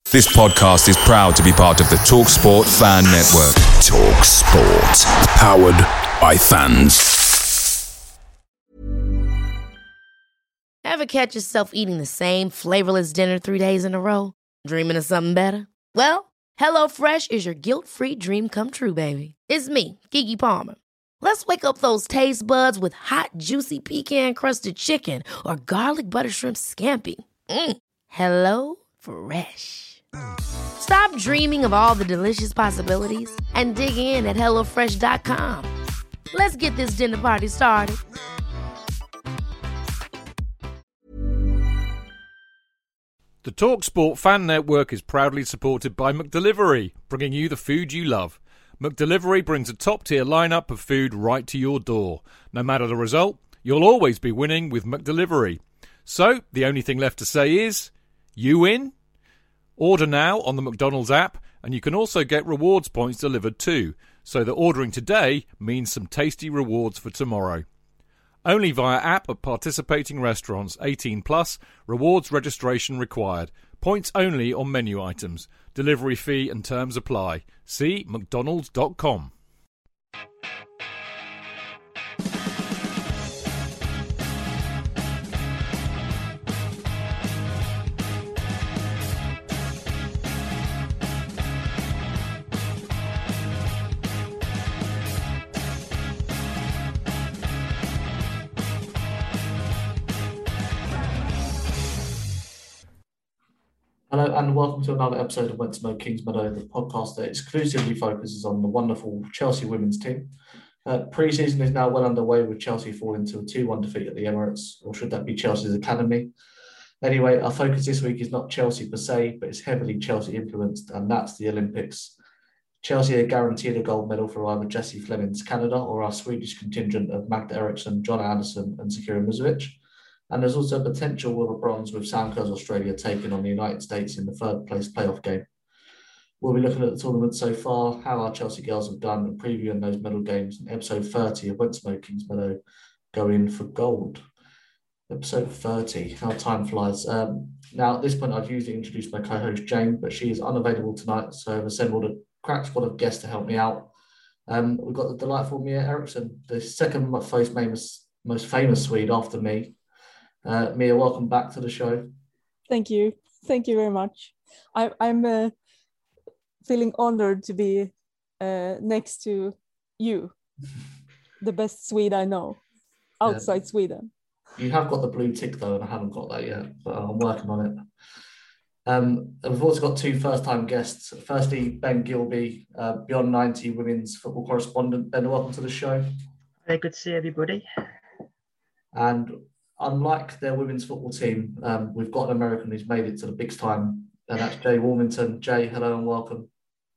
This podcast is proud to be part of the TalkSport Fan Network. TalkSport. Powered by fans. Ever catch yourself eating the same flavorless dinner 3 days in a row? Dreaming of something better? Well, HelloFresh is your guilt-free dream come true, baby. It's me, Keke Palmer. Let's wake up those taste buds with hot, juicy pecan-crusted chicken or garlic butter shrimp scampi. Hello Fresh. Stop dreaming of all the delicious possibilities and dig in at HelloFresh.com. Let's get this dinner party started. The TalkSport Fan Network is proudly supported by McDelivery, bringing you the food you love. McDelivery brings a top-tier lineup of food right to your door. No matter the result, you'll always be winning with McDelivery. So, the only thing left to say is, you win? Order now on the McDonald's app, and you can also get rewards points delivered too, so that ordering today means some tasty rewards for tomorrow. Only via app at participating restaurants. 18 plus. Rewards registration required. Points only on menu items. Delivery fee and terms apply. See mcdonalds.com. Hello and welcome to another episode of Went to Know Kingsmeadow, the podcast that exclusively focuses on the wonderful Chelsea women's team. Pre-season is now well underway with Chelsea falling to a 2-1 defeat at the Emirates, or should that be Chelsea's academy? Anyway, our focus this week is not Chelsea per se, but it's heavily Chelsea influenced, and that's the Olympics. Chelsea are guaranteed a gold medal for either Jessie Fleming's Canada or our Swedish contingent of Magda Eriksson, John Anderson and Sakira Musovic. And there's also potential of a bronze with Sam Kerr's Australia taking on the United States in the third place playoff game. We'll be looking at the tournament so far, how our Chelsea girls have done, and previewing those medal games in episode 30 of Went to Know Kingsmeadow, go in for gold. Episode 30, how time flies. Now, at this point, I've usually introduced my co-host Jane, but she is unavailable tonight, so I've assembled a crack squad of guests to help me out. We've got the delightful Mia Eriksson, the second most famous Swede after me. Mia, welcome back to the show. Thank you very much. I'm feeling honored to be next to you, the best Swede I know outside Sweden. You have got the blue tick though, and I haven't got that yet, but I'm working on it. And we've also got two first-time guests. Firstly, Ben Gilby, Beyond 90 women's football correspondent. Ben, welcome to the show. Hey, good to see everybody. And unlike their women's football team, we've got an American who's made it to the big time, and that's Jay Warmington. Jay, hello and welcome.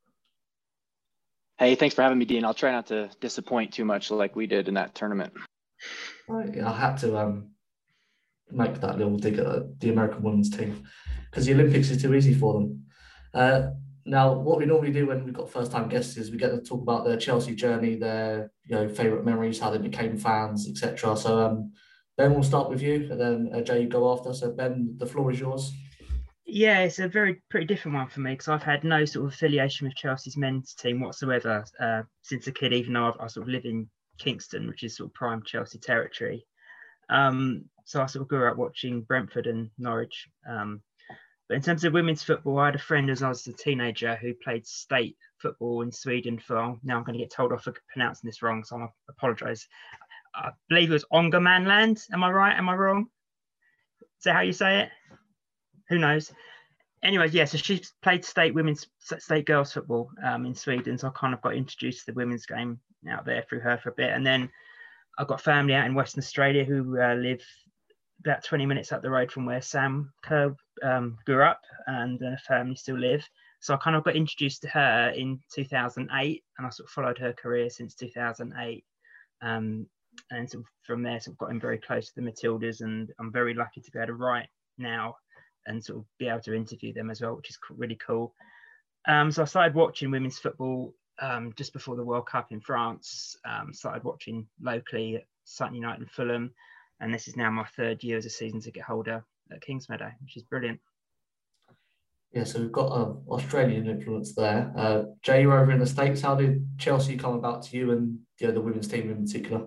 Hey, thanks for having me, Dean. I'll try not to disappoint too much like we did in that tournament. I had to make that little dig at the American women's team because the Olympics is too easy for them. Now, what we normally do when we've got first-time guests is we get to talk about their Chelsea journey, their favourite memories, how they became fans, etc. So, Ben, we'll start with you, and then Jay, you go after. So, Ben, the floor is yours. Yeah, it's a pretty different one for me because I've had no sort of affiliation with Chelsea's men's team whatsoever since a kid, even though I sort of live in Kingston, which is sort of prime Chelsea territory. So I sort of grew up watching Brentford and Norwich. But in terms of women's football, I had a friend as I was a teenager who played state football in Sweden for, now I'm going to get told off for pronouncing this wrong, so I apologise. I believe it was Ångermanland. Am I right? Am I wrong? Is that how you say it? Who knows? Anyway, yeah, so she played state girls football in Sweden. So I kind of got introduced to the women's game out there through her for a bit. And then I've got family out in Western Australia who live about 20 minutes up the road from where Sam Kerr grew up, and the family still live. So I kind of got introduced to her in 2008, and I sort of followed her career since 2008. And sort of from there, sort of got very close to the Matildas, and I'm very lucky to be able to write now and sort of be able to interview them as well, which is really cool. So I started watching women's football just before the World Cup in France. Started watching locally at Sutton United and Fulham, and this is now my third year as a season ticket holder at Kingsmeadow, which is brilliant. Yeah, so we've got an Australian influence there. Jay, you're over in the States. How did Chelsea come about to you and the women's team in particular?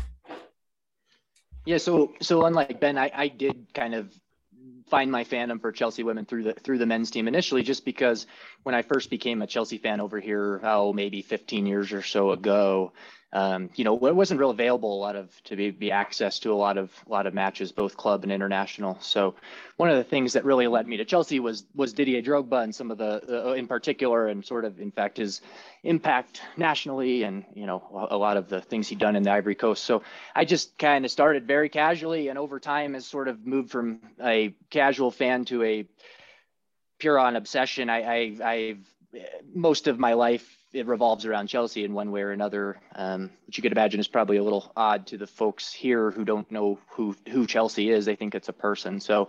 Yeah, so unlike Ben, I did kind of find my fandom for Chelsea women through the men's team initially, just because when I first became a Chelsea fan over here, maybe 15 years or so ago, it wasn't real available to be access to a lot of matches, both club and international. So one of the things that really led me to Chelsea was Didier Drogba and some of the in particular, and sort of in fact his impact nationally, and a lot of the things he'd done in the Ivory Coast. So I just kind of started very casually, and over time has sort of moved from a casual fan to a pure on obsession. I've most of my life, it revolves around Chelsea in one way or another, which you could imagine is probably a little odd to the folks here who don't know who Chelsea is. They think it's a person. So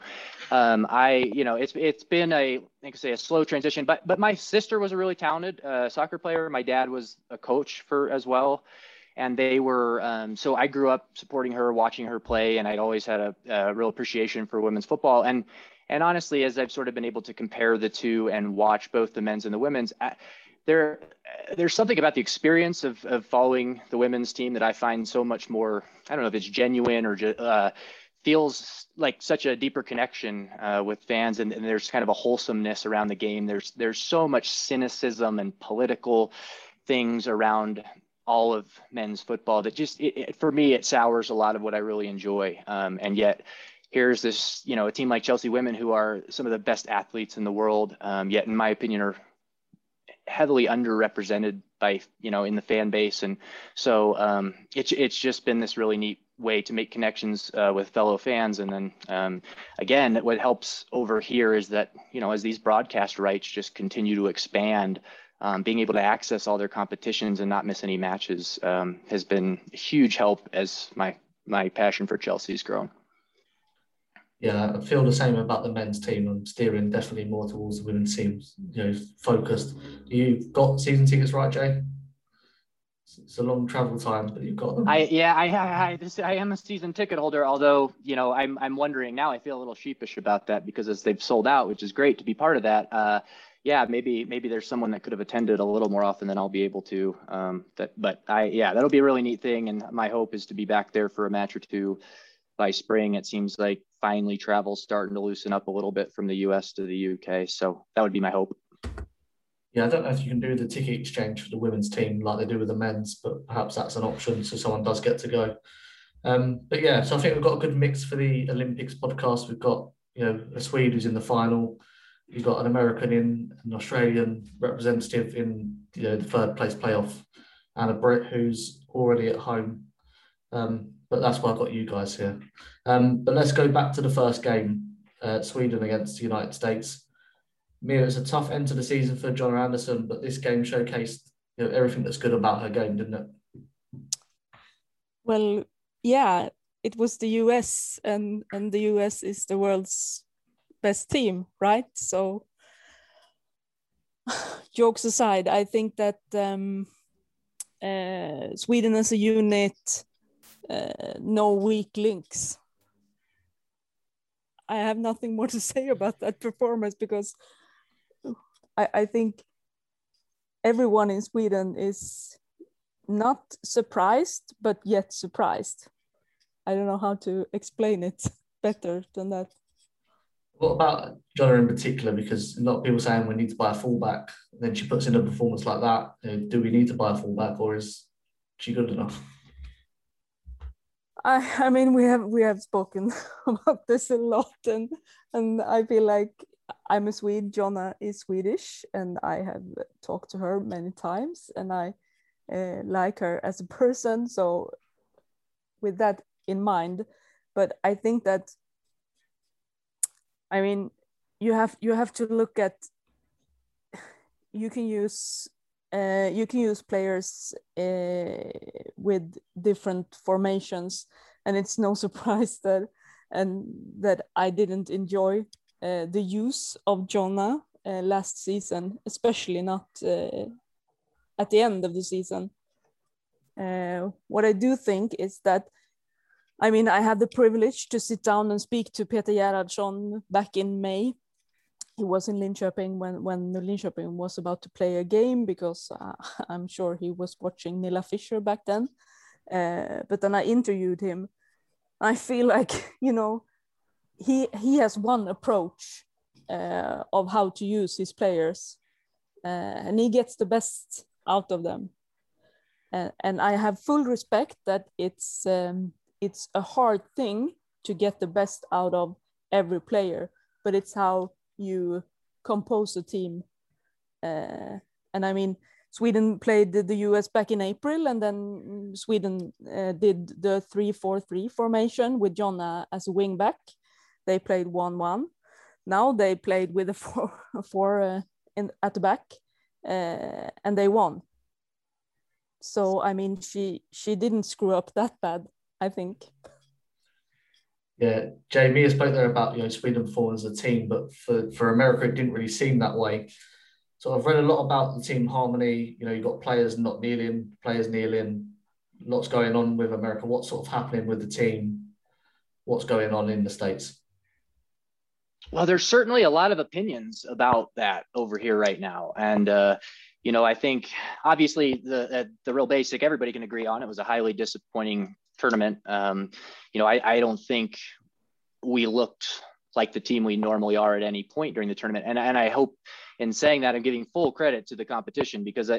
it's been a slow transition, but my sister was a really talented soccer player. My dad was a coach as well. And they were, so I grew up supporting her, watching her play, and I'd always had a real appreciation for women's football. And honestly, as I've sort of been able to compare the two and watch both the men's and the women's, there's something about the experience of following the women's team that I find so much more, I don't know if it's genuine or feels like such a deeper connection with fans. And there's kind of a wholesomeness around the game. There's so much cynicism and political things around all of men's football that just, for me, it sours a lot of what I really enjoy. And yet here's this, a team like Chelsea women, who are some of the best athletes in the world, yet in my opinion are heavily underrepresented by, in the fan base. And so it's just been this really neat way to make connections with fellow fans. And then again, what helps over here is that, as these broadcast rights just continue to expand, being able to access all their competitions and not miss any matches has been a huge help as my passion for Chelsea's grown. Yeah, I feel the same about the men's team. I'm steering definitely more towards the women's teams, focused. You've got season tickets, right, Jay? It's a long travel time, but you've got them. I am a season ticket holder, although, I'm wondering now, I feel a little sheepish about that because as they've sold out, which is great to be part of that. Maybe there's someone that could have attended a little more often than I'll be able to. That'll be a really neat thing. And my hope is to be back there for a match or two by spring. It seems like finally travel's starting to loosen up a little bit from the US to the UK. So that would be my hope. Yeah, I don't know if you can do the ticket exchange for the women's team like they do with the men's, but perhaps that's an option so someone does get to go. So I think we've got a good mix for the Olympics podcast. We've got, a Swede who's in the final. You've got an American an Australian representative in the third place playoff, and a Brit who's already at home. But that's why I've got you guys here. But let's go back to the first game, Sweden against the United States. Mia, it's a tough end to the season for Jonna Andersson, but this game showcased everything that's good about her game, didn't it? Well, yeah, it was the US, and the US is the world's best team, right? So jokes aside, I think that Sweden as a unit, no weak links. I have nothing more to say about that performance because I think everyone in Sweden is not surprised, but yet surprised. I don't know how to explain it better than that. What about Jonna in particular? Because a lot of people saying we need to buy a fullback. Then she puts in a performance like that. Do we need to buy a fullback, or is she good enough? I mean, we have spoken about this a lot, and I feel like I'm a Swede. Jonna is Swedish, and I have talked to her many times, and I like her as a person. So, with that in mind, but I think that, I mean, you have to look at. You can use players with different formations, and it's no surprise that I didn't enjoy the use of Jonna last season, especially not at the end of the season. What I do think is that, I mean, I had the privilege to sit down and speak to Peter Gerhardsson back in May, he was in Linköping when Linköping was about to play a game, because I'm sure he was watching Nilla Fischer back then. But then I interviewed him. I feel like, he has one approach of how to use his players, and he gets the best out of them. And I have full respect that it's a hard thing to get the best out of every player, but it's how you compose a team. And I mean, Sweden played the US back in April, and then Sweden did the 3-4-3 formation with Jonna as a wing back. They played 1-1. Now they played with a 4 at the back, and they won. So I mean, she didn't screw up that bad, I think. Yeah, Jamie spoke there about Sweden falling as a team, but for America it didn't really seem that way. So I've read a lot about the team harmony. You've got players not kneeling, players kneeling. Lots going on with America. What's sort of happening with the team? What's going on in the States? Well, there's certainly a lot of opinions about that over here right now, and I think obviously the real basic everybody can agree on. It was a highly disappointing tournament. I don't think we looked like the team we normally are at any point during the tournament. And I hope in saying that I'm giving full credit to the competition, because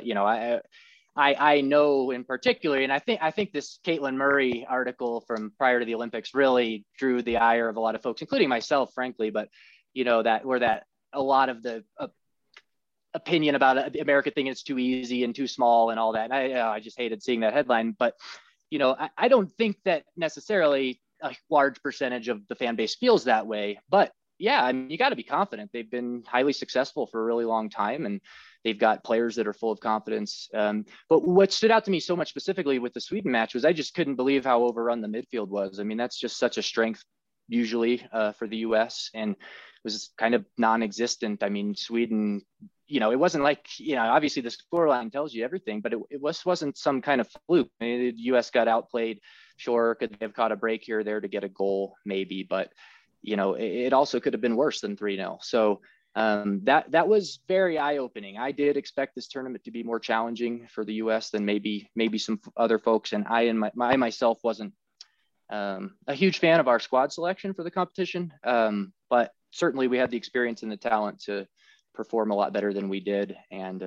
I know in particular, and I think this Caitlin Murray article from prior to the Olympics really drew the ire of a lot of folks, including myself, frankly, but that a lot of the opinion about America thinking it's too easy and too small and all that. And I just hated seeing that headline, but I don't think that necessarily a large percentage of the fan base feels that way, but yeah, I mean, you got to be confident. They've been highly successful for a really long time, and they've got players that are full of confidence. But what stood out to me so much specifically with the Sweden match was I just couldn't believe how overrun the midfield was. I mean, that's just such a strength usually for the US, and was kind of non-existent. I mean, Sweden, it wasn't like, obviously the scoreline tells you everything, but it wasn't some kind of fluke. I mean, the US got outplayed. Sure, could they have caught a break here or there to get a goal? Maybe, but it also could have been worse than 3-0. So that was very eye-opening. I did expect this tournament to be more challenging for the US than maybe some other folks. And I myself wasn't a huge fan of our squad selection for the competition. But certainly we had the experience and the talent to perform a lot better than we did. And,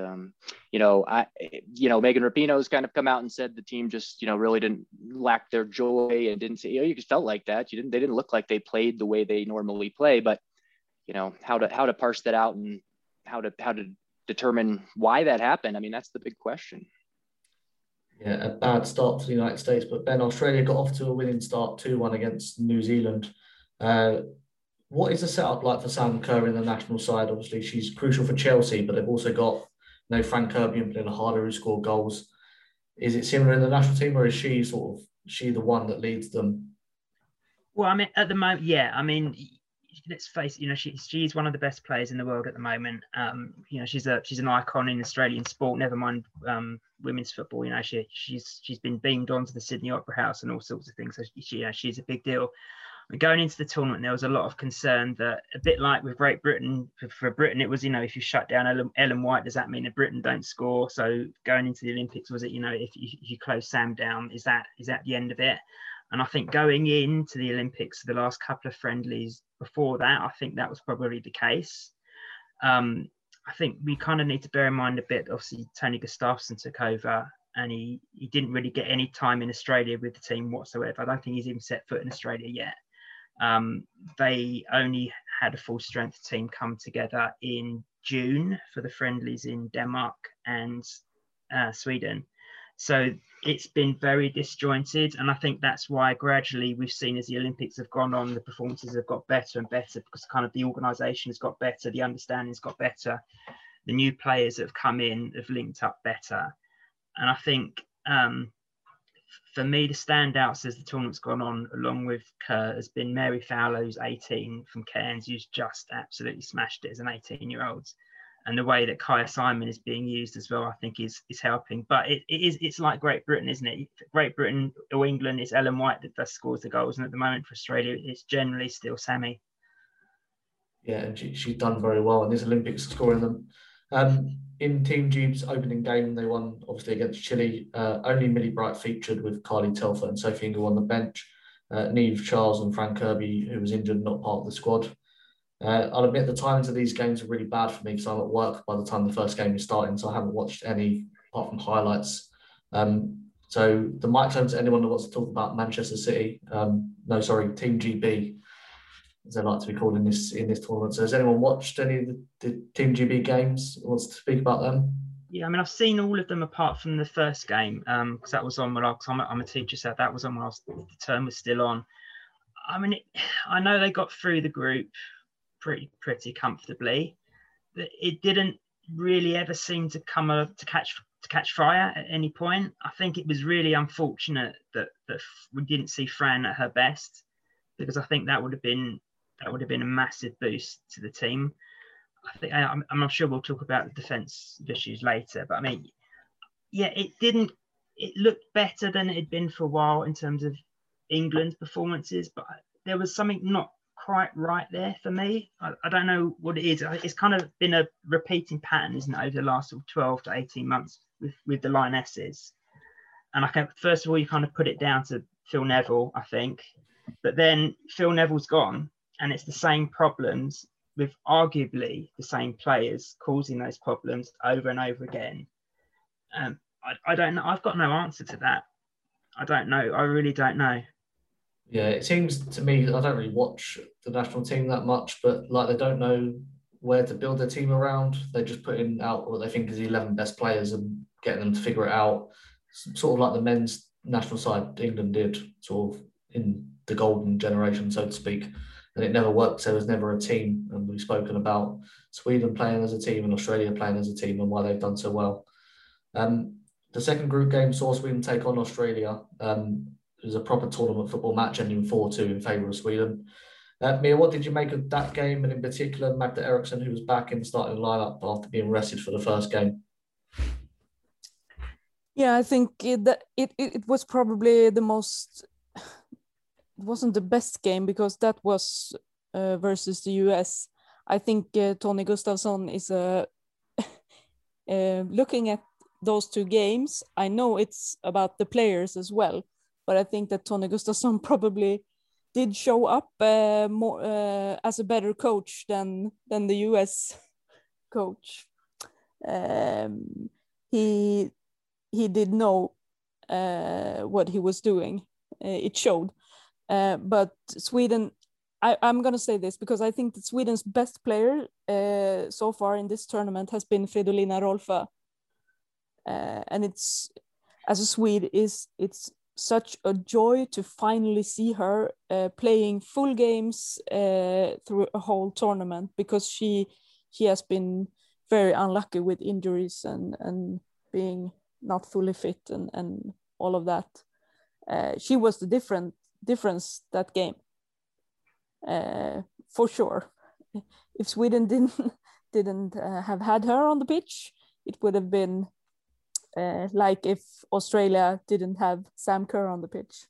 Megan Rapinoe's kind of come out and said the team just, really didn't lack their joy and didn't say, you just felt like that. They didn't look like they played the way they normally play, but how to parse that out and how to determine why that happened. I mean, that's the big question. Yeah, a bad start for the United States, but Ben, Australia got off to a winning start 2-1 against New Zealand. What is the setup like for Sam Kerr in the national side? Obviously, she's crucial for Chelsea, but they've also got Fran Kirby and Pernilla Harder who score goals. Is it similar in the national team, or is she the one that leads them? Well, I mean, at the moment, yeah. I mean, let's face it, she's one of the best players in the world at the moment. She's an icon in Australian sport, never mind women's football. She's been beamed onto the Sydney Opera House and all sorts of things. So she's a big deal. Going into the tournament, there was a lot of concern that, a bit like with Great Britain, for Britain, it was, if you shut down Ellen White, does that mean that Britain don't score? So going into the Olympics, was it, if you close Sam down, is that the end of it? And I think going into the Olympics, the last couple of friendlies before that, I think that was probably the case. I think we kind of need to bear in mind a bit, obviously, Tony Gustafsson took over, and he didn't really get any time in Australia with the team whatsoever. I don't think he's even set foot in Australia yet. They only had a full strength team come together in June for the friendlies in Denmark and Sweden. So it's been very disjointed. And I think that's why gradually we've seen, as the Olympics have gone on, the performances have got better and better, because kind of the organisation has got better, the understanding's got better. The new players that have come in have linked up better. And I think for me, the standouts as the tournament's gone on, along with Kerr, has been Mary Fowler, who's 18, from Cairns, who's just absolutely smashed it as an 18-year-old. And the way that Kaya Simon is being used as well, I think is helping. But it's like Great Britain, isn't it? Great Britain or England, it's Ellen White that scores the goals. And at the moment for Australia, it's generally still Sammy. Yeah, and she's done very well in this Olympics, scoring them. In Team G's opening game, they won obviously against Chile. Only Millie Bright featured with Carly Telfer and Sophie Ingle on the bench. Neve Charles and Fran Kirby, who was injured, not part of the squad. I'll admit the timings of these games are really bad for me because I'm at work by the time the first game is starting, so I haven't watched any apart from highlights. So the microphone to anyone that wants to talk about Manchester City. Team GB, as they like to be called in this tournament. So has anyone watched any of the Team GB games? Wants to speak about them? Yeah, I mean, I've seen all of them apart from the first game because that was on when I'm a teacher, so that was on when the term was still on. I mean, I know they got through the group pretty comfortably. It didn't really ever seem to catch fire at any point. I think it was really unfortunate that we didn't see Fran at her best, because I think that would have been a massive boost to the team. I think I'm sure we'll talk about the defense issues later, but I mean, yeah, it looked better than it had been for a while in terms of England's performances, but there was something not quite right there for me. I don't know what it is. It's kind of been a repeating pattern, isn't it, over the last 12 to 18 months with the Lionesses. And first of all, you kind of put it down to Phil Neville, I think, but then Phil Neville's gone, and it's the same problems with arguably the same players causing those problems over and over again. I don't know. I've got no answer to that. I don't know. I really don't know. Yeah, it seems to me, I don't really watch the national team that much, but like they don't know where to build their team around. They're just putting out what they think is the 11 best players and getting them to figure it out. Sort of like the men's national side England did, sort of in the golden generation, so to speak. And it never worked. There was never a team. And we've spoken about Sweden playing as a team and Australia playing as a team and why they've done so well. The second group game saw Sweden take on Australia. It was a proper tournament football match ending 4-2 in favour of Sweden. Mia, what did you make of that game, and in particular Magda Eriksson, who was back in the starting lineup after being rested for the first game? Yeah, I think it was probably the most. It wasn't the best game because that was versus the US. I think Tony Gustafsson is looking at those two games. I know it's about the players as well, but I think that Tony Gustafsson probably did show up more as a better coach than the US coach. He did know what he was doing. It showed. But Sweden, I'm going to say this because I think that Sweden's best player so far in this tournament has been Fridolina Rolfö. And it's, as a Swede, it's such a joy to finally see her playing full games through a whole tournament, because she has been very unlucky with injuries and being not fully fit and all of that. She was the difference that game, for sure. If Sweden didn't have had her on the pitch, it would have been like if Australia didn't have Sam Kerr on the pitch.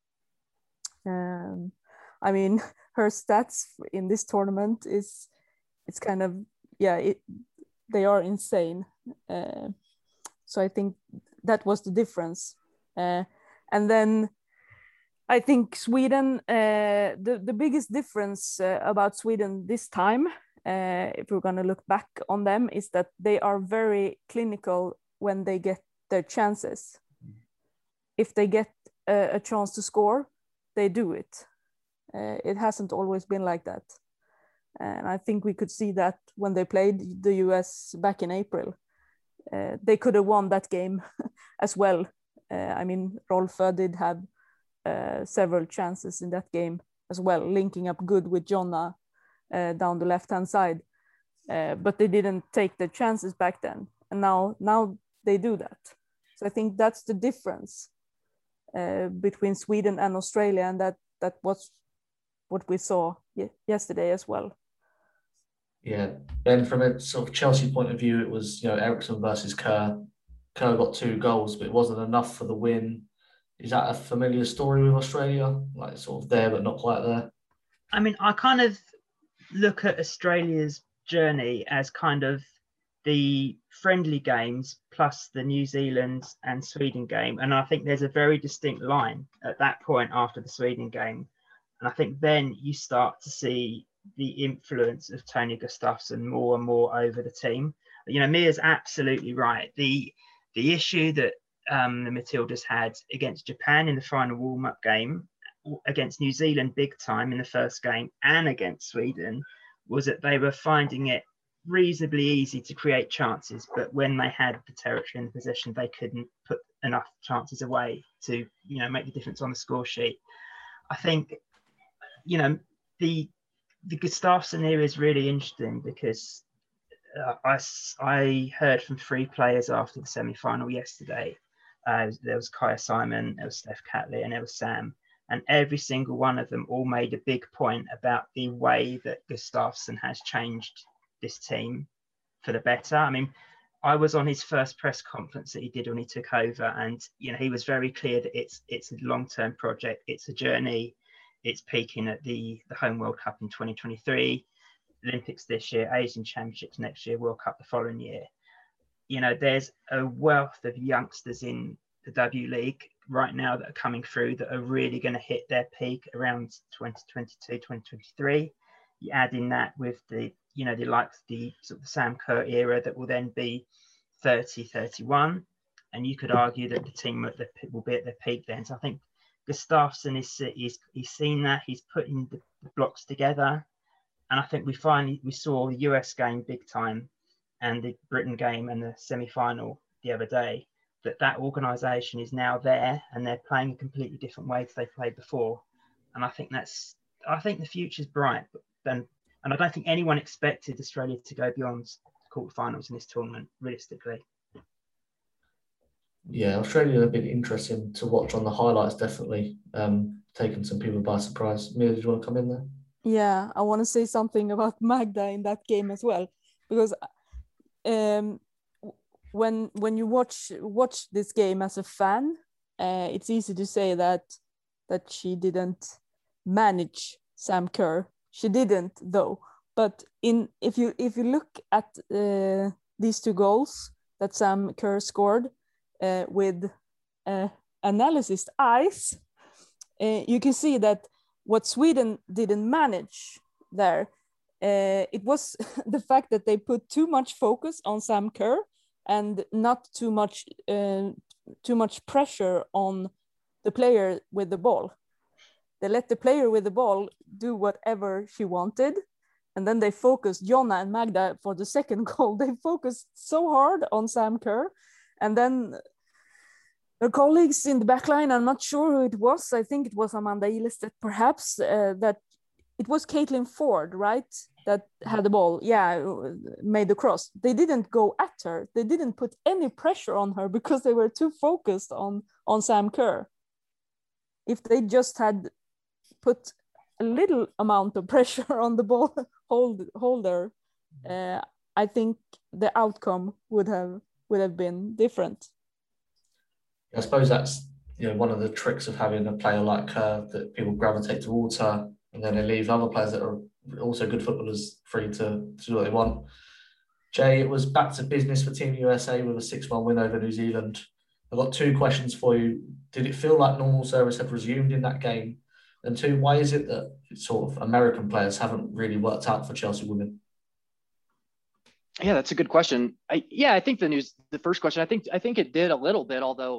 I mean, her stats in this tournament it's kind of, they are insane. So I think that was the difference. And then I think Sweden, the biggest difference about Sweden this time, if we're going to look back on them, is that they are very clinical when they get their chances. If they get a chance to score, they do it. It hasn't always been like that. And I think we could see that when they played the US back in April. They could have won that game as well. I mean, Rolfö did have several chances in that game as well, linking up good with Jonna down the left-hand side. But they didn't take their chances back then. And now they do that. So I think that's the difference between Sweden and Australia, and that was what we saw yesterday as well. Yeah, Ben, from a sort of Chelsea point of view, it was, Eriksson versus Kerr. Kerr got 2 goals, but it wasn't enough for the win. Is that a familiar story with Australia? Like sort of there, but not quite there? I mean, I kind of look at Australia's journey as kind of the friendly games plus the New Zealand and Sweden game. And I think there's a very distinct line at that point after the Sweden game. And I think then you start to see the influence of Tony Gustafsson more and more over the team. You know, Mia's absolutely right. The issue that the Matildas had against Japan in the final warm-up game, against New Zealand big time in the first game, and against Sweden, was that they were finding it reasonably easy to create chances, but when they had the territory in possession, they couldn't put enough chances away to, you know, make the difference on the score sheet. I think, you know, the Gustafsson era is really interesting because I heard from 3 players after the semi-final yesterday. There was Kaya Simon, there was Steph Catley, and there was Sam. And every single one of them all made a big point about the way that Gustafsson has changed this team for the better. I mean, I was on his first press conference that he did when he took over, and you know, he was very clear that it's a long-term project, it's a journey, it's peaking at the Home World Cup in 2023, Olympics this year, Asian Championships next year, World Cup the following year. You know, there's a wealth of youngsters in the W League right now that are coming through that are really going to hit their peak around 2022, 2023. You add in that with the, you know, the likes of the sort of Sam Kerr era that will then be 30, 31. And you could argue that the team will be at their peak then. So I think Gustafsson is he's seen that, he's putting the blocks together. And I think we saw the US game big time and the Britain game and the semi-final the other day, that organisation is now there and they're playing a completely different way to they played before. And I think the future's bright. And I don't think anyone expected Australia to go beyond the quarterfinals in this tournament, realistically. Yeah, Australia have been interesting to watch on the highlights, definitely taken some people by surprise. Mia, did you want to come in there? Yeah, I want to say something about Magda in that game as well, because when you watch this game as a fan, it's easy to say that she didn't manage Sam Kerr. She didn't, though. But if you look at these 2 goals that Sam Kerr scored with analysis eyes, you can see that what Sweden didn't manage there, it was the fact that they put too much focus on Sam Kerr and not too much pressure on the player with the ball. They let the player with the ball do whatever she wanted. And then they focused, Jonna and Magda, for the second goal. They focused so hard on Sam Kerr. And then their colleagues in the back line, I'm not sure who it was. I think it was Amanda Ilestedt, perhaps, that it was Caitlin Ford, right? That had the ball, made the cross. They didn't go at her. They didn't put any pressure on her because they were too focused on Sam Kerr. If they just had put a little amount of pressure on the ball holder, I think the outcome would have been different. I suppose that's, you know, one of the tricks of having a player like her, that people gravitate towards her, and then they leave other players that are also good footballers free to do what they want. Jay, it was back to business for Team USA with a 6-1 win over New Zealand. I've got 2 questions for you. Did it feel like normal service had resumed in that game? And 2, why is it that sort of American players haven't really worked out for Chelsea women? Yeah, that's a good question. I think the first question, I think it did a little bit, although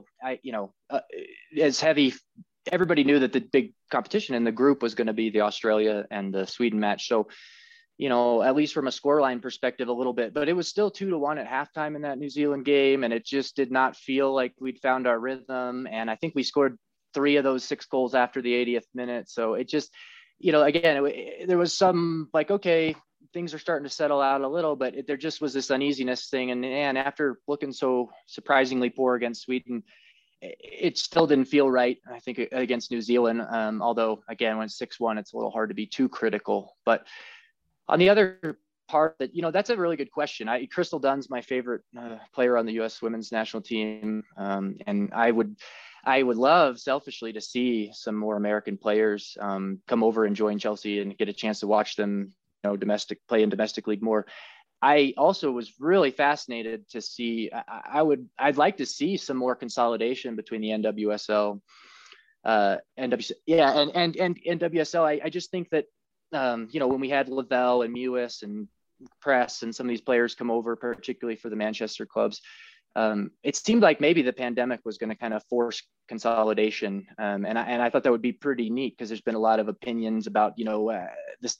as heavy, everybody knew that the big competition in the group was going to be the Australia and the Sweden match. So, you know, at least from a scoreline perspective, a little bit, but it was still 2-1 at halftime in that New Zealand game. And it just did not feel like we'd found our rhythm. And I think we scored 3 of those 6 goals after the 80th minute. So it just, you know, again, there was some like, okay, things are starting to settle out a little, but there just was this uneasiness thing. And after looking so surprisingly poor against Sweden, it still didn't feel right, I think, against New Zealand. Although, again, when it's 6-1, it's a little hard to be too critical. But on the other part, that, you know, that's a really good question. Crystal Dunn's my favorite player on the U.S. women's national team. And I would love selfishly to see some more American players come over and join Chelsea and get a chance to watch them, you play in domestic league more. I also was really fascinated to see. I'd like to see some more consolidation between the NWSL, and NWSL. I just think that when we had Lavelle and Mewis and Press and some of these players come over, particularly for the Manchester clubs, it seemed like maybe the pandemic was going to kind of force consolidation, and I thought that would be pretty neat, because there's been a lot of opinions about the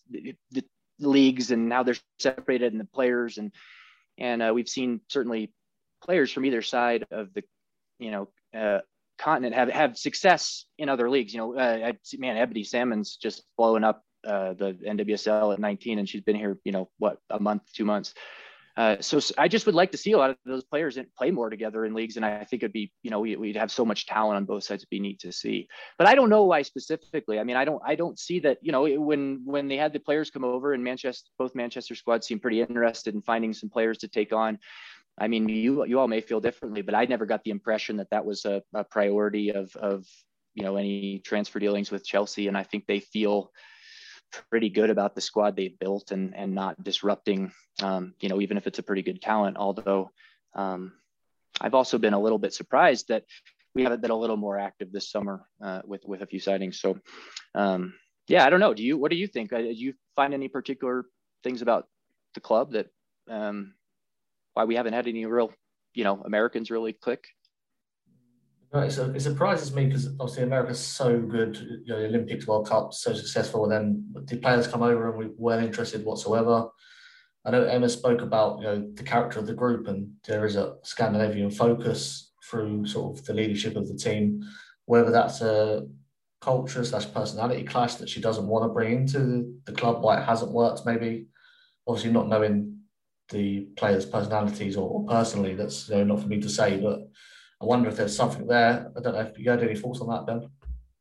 leagues and how they're separated, and the players, and we've seen certainly players from either side of the continent have success in other leagues. Ebony Salmon's just blowing up the NWSL at 19, and she's been here a month, 2 months. So I just would like to see a lot of those players play more together in leagues, and I think it'd be we'd have so much talent on both sides. It'd be neat to see. But I don't know why specifically. I mean, I don't see that. When they had the players come over, and both Manchester squads seemed pretty interested in finding some players to take on. I mean, you all may feel differently, but I never got the impression that was a priority of any transfer dealings with Chelsea, and I think they feel pretty good about the squad they've built and not disrupting, even if it's a pretty good talent. Although I've also been a little bit surprised that we haven't been a little more active this summer with a few signings. So I don't know. What do you think? Do you find any particular things about the club that why we haven't had any real, Americans really click? No, it surprises me because obviously America's so good. The Olympics, World Cup, so successful, and then the players come over and we weren't interested whatsoever. I know Emma spoke about the character of the group, and there is a Scandinavian focus through sort of the leadership of the team. Whether that's a culture / personality clash that she doesn't want to bring into the club, why it hasn't worked, maybe. Obviously, not knowing the players' personalities or personally, that's not for me to say, but I wonder if there's something there. I don't know if you had any thoughts on that, Ben.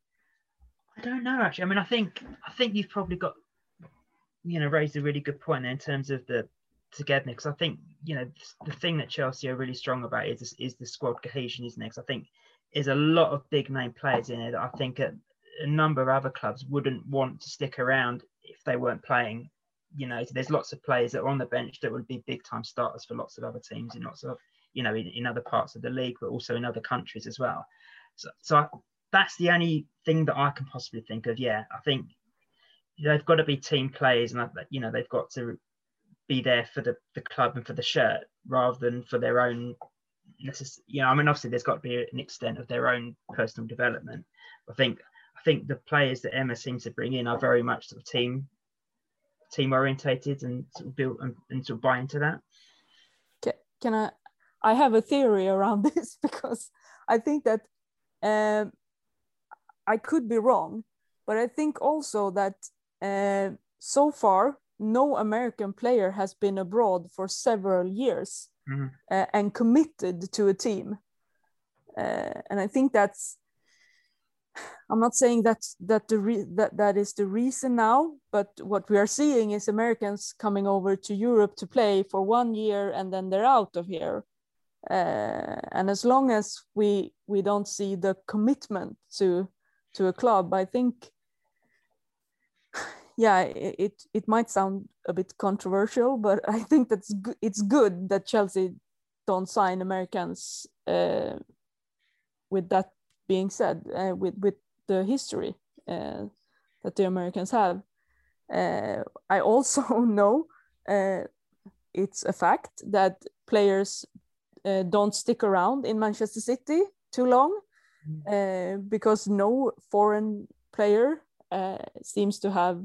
I don't know, actually. I mean, I think you've probably got, raised a really good point there in terms of the togetherness. I think, the thing that Chelsea are really strong about is the squad cohesion, isn't it? Because I think there's a lot of big name players in it that I think a number of other clubs wouldn't want to stick around if they weren't playing. So there's lots of players that are on the bench that would be big time starters for lots of other teams in lots of, in other parts of the league, but also in other countries as well. So that's the only thing that I can possibly think of. Yeah, I think they've got to be team players, and they've got to be there for the club and for the shirt rather than for their own. Obviously there's got to be an extent of their own personal development. I think the players that Emma seems to bring in are very much sort of team orientated and sort of built and sort of buy into that. Can I have a theory around this, because I think that I could be wrong, but I think also that so far no American player has been abroad for several years and committed to a team, and I think that's. I'm not saying that is the reason now, but what we are seeing is Americans coming over to Europe to play for 1 year and then they're out of here. And as long as we don't see the commitment to a club, I think, it might sound a bit controversial, but I think it's good that Chelsea don't sign Americans. With that being said, with the history that the Americans have, I also know it's a fact that players don't stick around in Manchester City too long, because no foreign player seems to have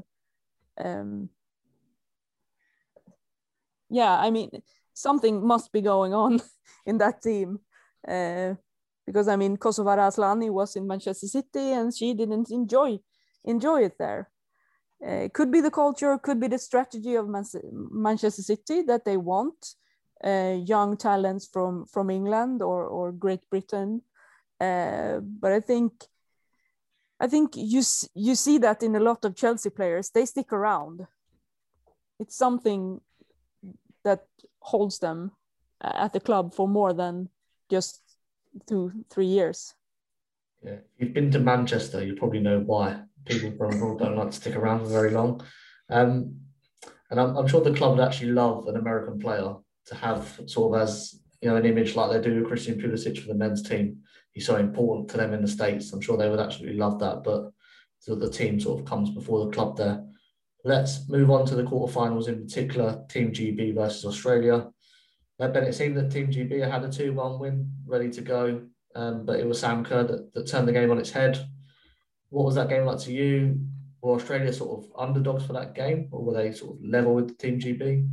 something must be going on in that team, because Kosovare Asllani was in Manchester City and she didn't enjoy it there. Could be the culture, could be the strategy of Manchester City that they want young talents from England or Great Britain, but I think you see that in a lot of Chelsea players. They stick around. It's something that holds them at the club for more than just 2-3 years. Yeah, if you've been to Manchester, you probably know why people from abroad don't like to stick around for very long. And And I'm sure the club would actually love an American player to have sort of as, an image like they do with Christian Pulisic for the men's team. He's so important to them in the States. I'm sure they would absolutely love that. But so the team sort of comes before the club there. Let's move on to the quarterfinals, in particular, Team GB versus Australia. Then it seemed that Team GB had a 2-1 win ready to go, but it was Sam Kerr that turned the game on its head. What was that game like to you? Were Australia sort of underdogs for that game, or were they sort of level with Team GB?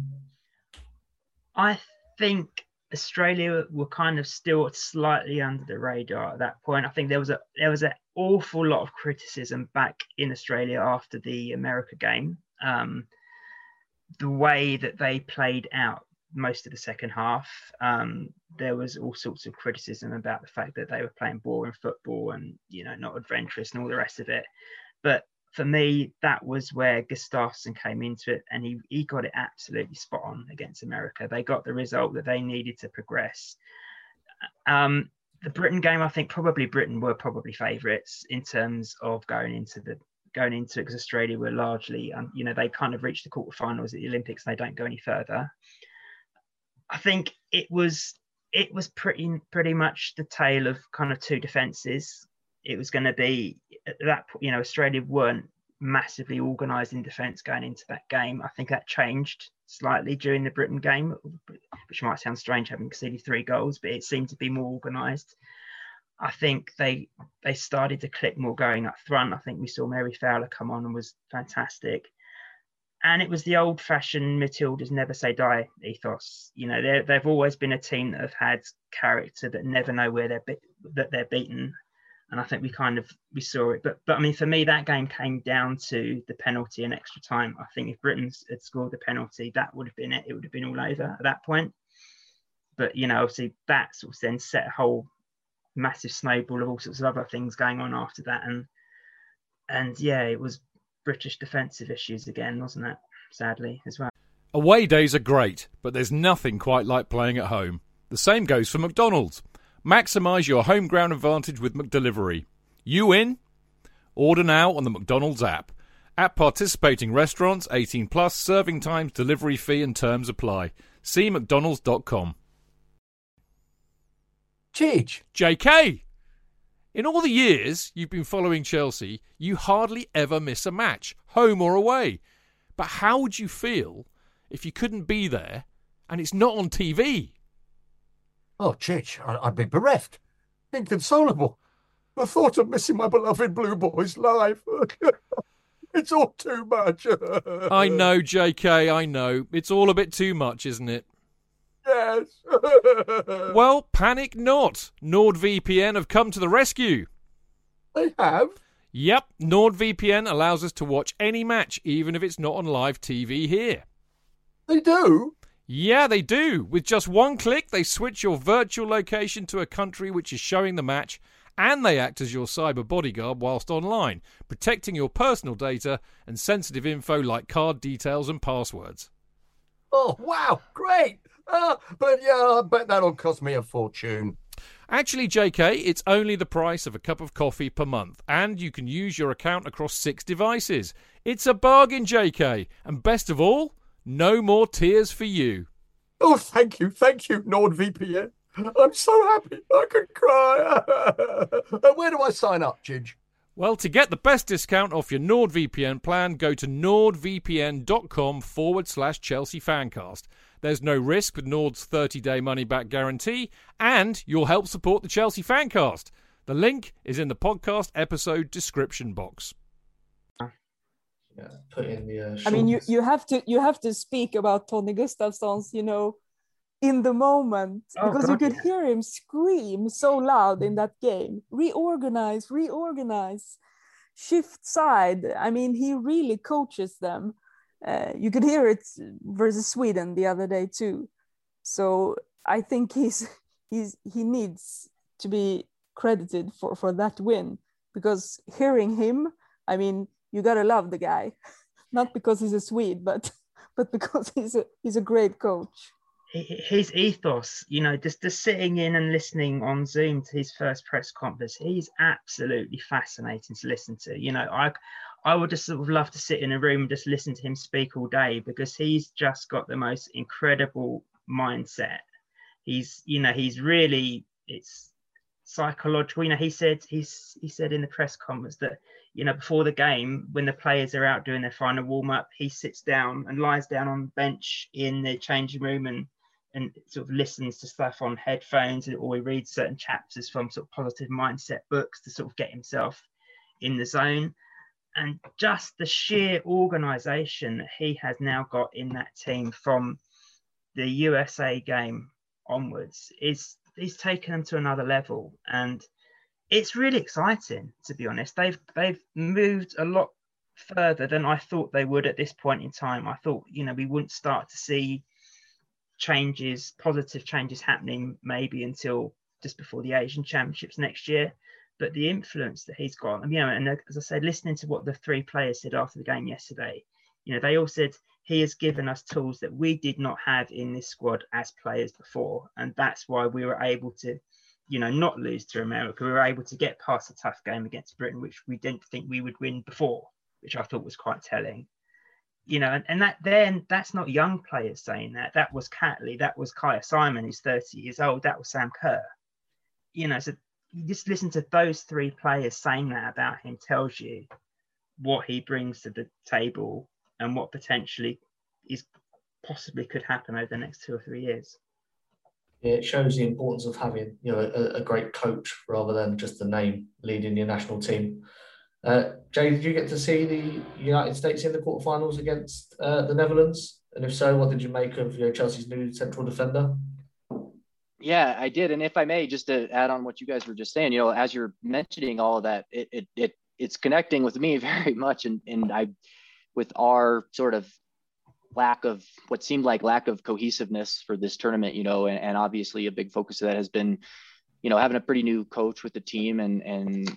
I think Australia were kind of still slightly under the radar at that point. I think there was an awful lot of criticism back in Australia after the America game. The way that they played out most of the second half, there was all sorts of criticism about the fact that they were playing boring football and, not adventurous and all the rest of it. But for me, that was where Gustafsson came into it, and he got it absolutely spot on against America. They got the result that they needed to progress. The Britain game, I think probably Britain were probably favourites in terms of going into it, because Australia were largely, they kind of reached the quarterfinals at the Olympics. And they don't go any further. I think it was pretty much the tale of kind of two defences. It was going to be that, Australia weren't massively organised in defence going into that game. I think that changed slightly during the Britain game, which might sound strange having conceded 3 goals, but it seemed to be more organised. I think they started to click more going up front. I think we saw Mary Fowler come on and was fantastic. And it was the old-fashioned Matildas never say die ethos. They've always been a team that have had character, that never know where they're beaten. And I think we saw it. But I mean, for me, that game came down to the penalty and extra time. I think if Britain had scored the penalty, that would have been it. It would have been all over at that point. But, obviously that sort of then set a whole massive snowball of all sorts of other things going on after that. And yeah, it was British defensive issues again, wasn't it? Sadly, as well. Away days are great, but there's nothing quite like playing at home. The same goes for McDonald's. Maximise your home ground advantage with McDelivery. You in? Order now on the McDonald's app. At participating restaurants, 18 plus, serving times, delivery fee and terms apply. See mcdonalds.com. Cheech. JK! In all the years you've been following Chelsea, you hardly ever miss a match, home or away. But how would you feel if you couldn't be there and it's not on TV? Oh, Chich, I'd be bereft. Inconsolable. The thought of missing my beloved Blue Boys live. It's all too much. I know, JK, I know. It's all a bit too much, isn't it? Yes. Well, panic not. NordVPN have come to the rescue. They have? Yep, NordVPN allows us to watch any match, even if it's not on live TV here. They do? Yeah, they do. With just one click, they switch your virtual location to a country which is showing the match, and they act as your cyber bodyguard whilst online, protecting your personal data and sensitive info like card details and passwords. Oh, wow, great. But yeah, I bet that'll cost me a fortune. Actually, JK, it's only the price of a cup of coffee per month, and you can use your account across 6 devices. It's a bargain, JK, and best of all, no more tears for you. Oh, thank you, NordVPN. I'm so happy I could cry. Where do I sign up, Chidge? Well, to get the best discount off your NordVPN plan, go to nordvpn.com/Chelsea Fancast. There's no risk with Nord's 30-day money-back guarantee, and you'll help support the Chelsea Fancast. The link is in the podcast episode description box. Yeah, put in the. I mean, you have to speak about Tony Gustafsson's, in the moment, because you could hear him scream so loud in that game. Reorganize, shift side. I mean, he really coaches them. You could hear it versus Sweden the other day too. So I think he needs to be credited for that win, because hearing him, I mean, you gotta love the guy, not because he's a Swede, but because he's a great coach. His ethos, just sitting in and listening on Zoom to his first press conference, he's absolutely fascinating to listen to. I would just sort of love to sit in a room and just listen to him speak all day, because he's just got the most incredible mindset. He's really, it's psychological. He said in the press conference that, before the game, when the players are out doing their final warm-up, he sits down and lies down on the bench in the changing room and sort of listens to stuff on headphones, or he reads certain chapters from sort of positive mindset books to sort of get himself in the zone. And just the sheer organization that he has now got in that team from the USA game onwards he's taken them to another level, and it's really exciting, to be honest. They've moved a lot further than I thought they would at this point in time. I thought, we wouldn't start to see positive changes happening maybe until just before the Asian Championships next year. But the influence that he's got, and as I said, listening to what the three players said after the game yesterday, they all said he has given us tools that we did not have in this squad as players before. And that's why we were able to, not lose to America. We were able to get past a tough game against Britain, which we didn't think we would win before, which I thought was quite telling. And that's not young players saying that. That was Catley, that was Kaya Simon, who's 30 years old, that was Sam Kerr. So you just listen to those three players saying that about him tells you what he brings to the table and what potentially possibly could happen over the next 2 or 3 years. Yeah, it shows the importance of having a great coach rather than just the name leading your national team. Jay, did you get to see the United States in the quarterfinals against the Netherlands? And if so, what did you make of Chelsea's new central defender? Yeah, I did. And if I may, just to add on what you guys were just saying, as you're mentioning all of that, it's connecting with me very much. And I, with our sort of lack of cohesiveness for this tournament, and obviously a big focus of that has been, having a pretty new coach with the team and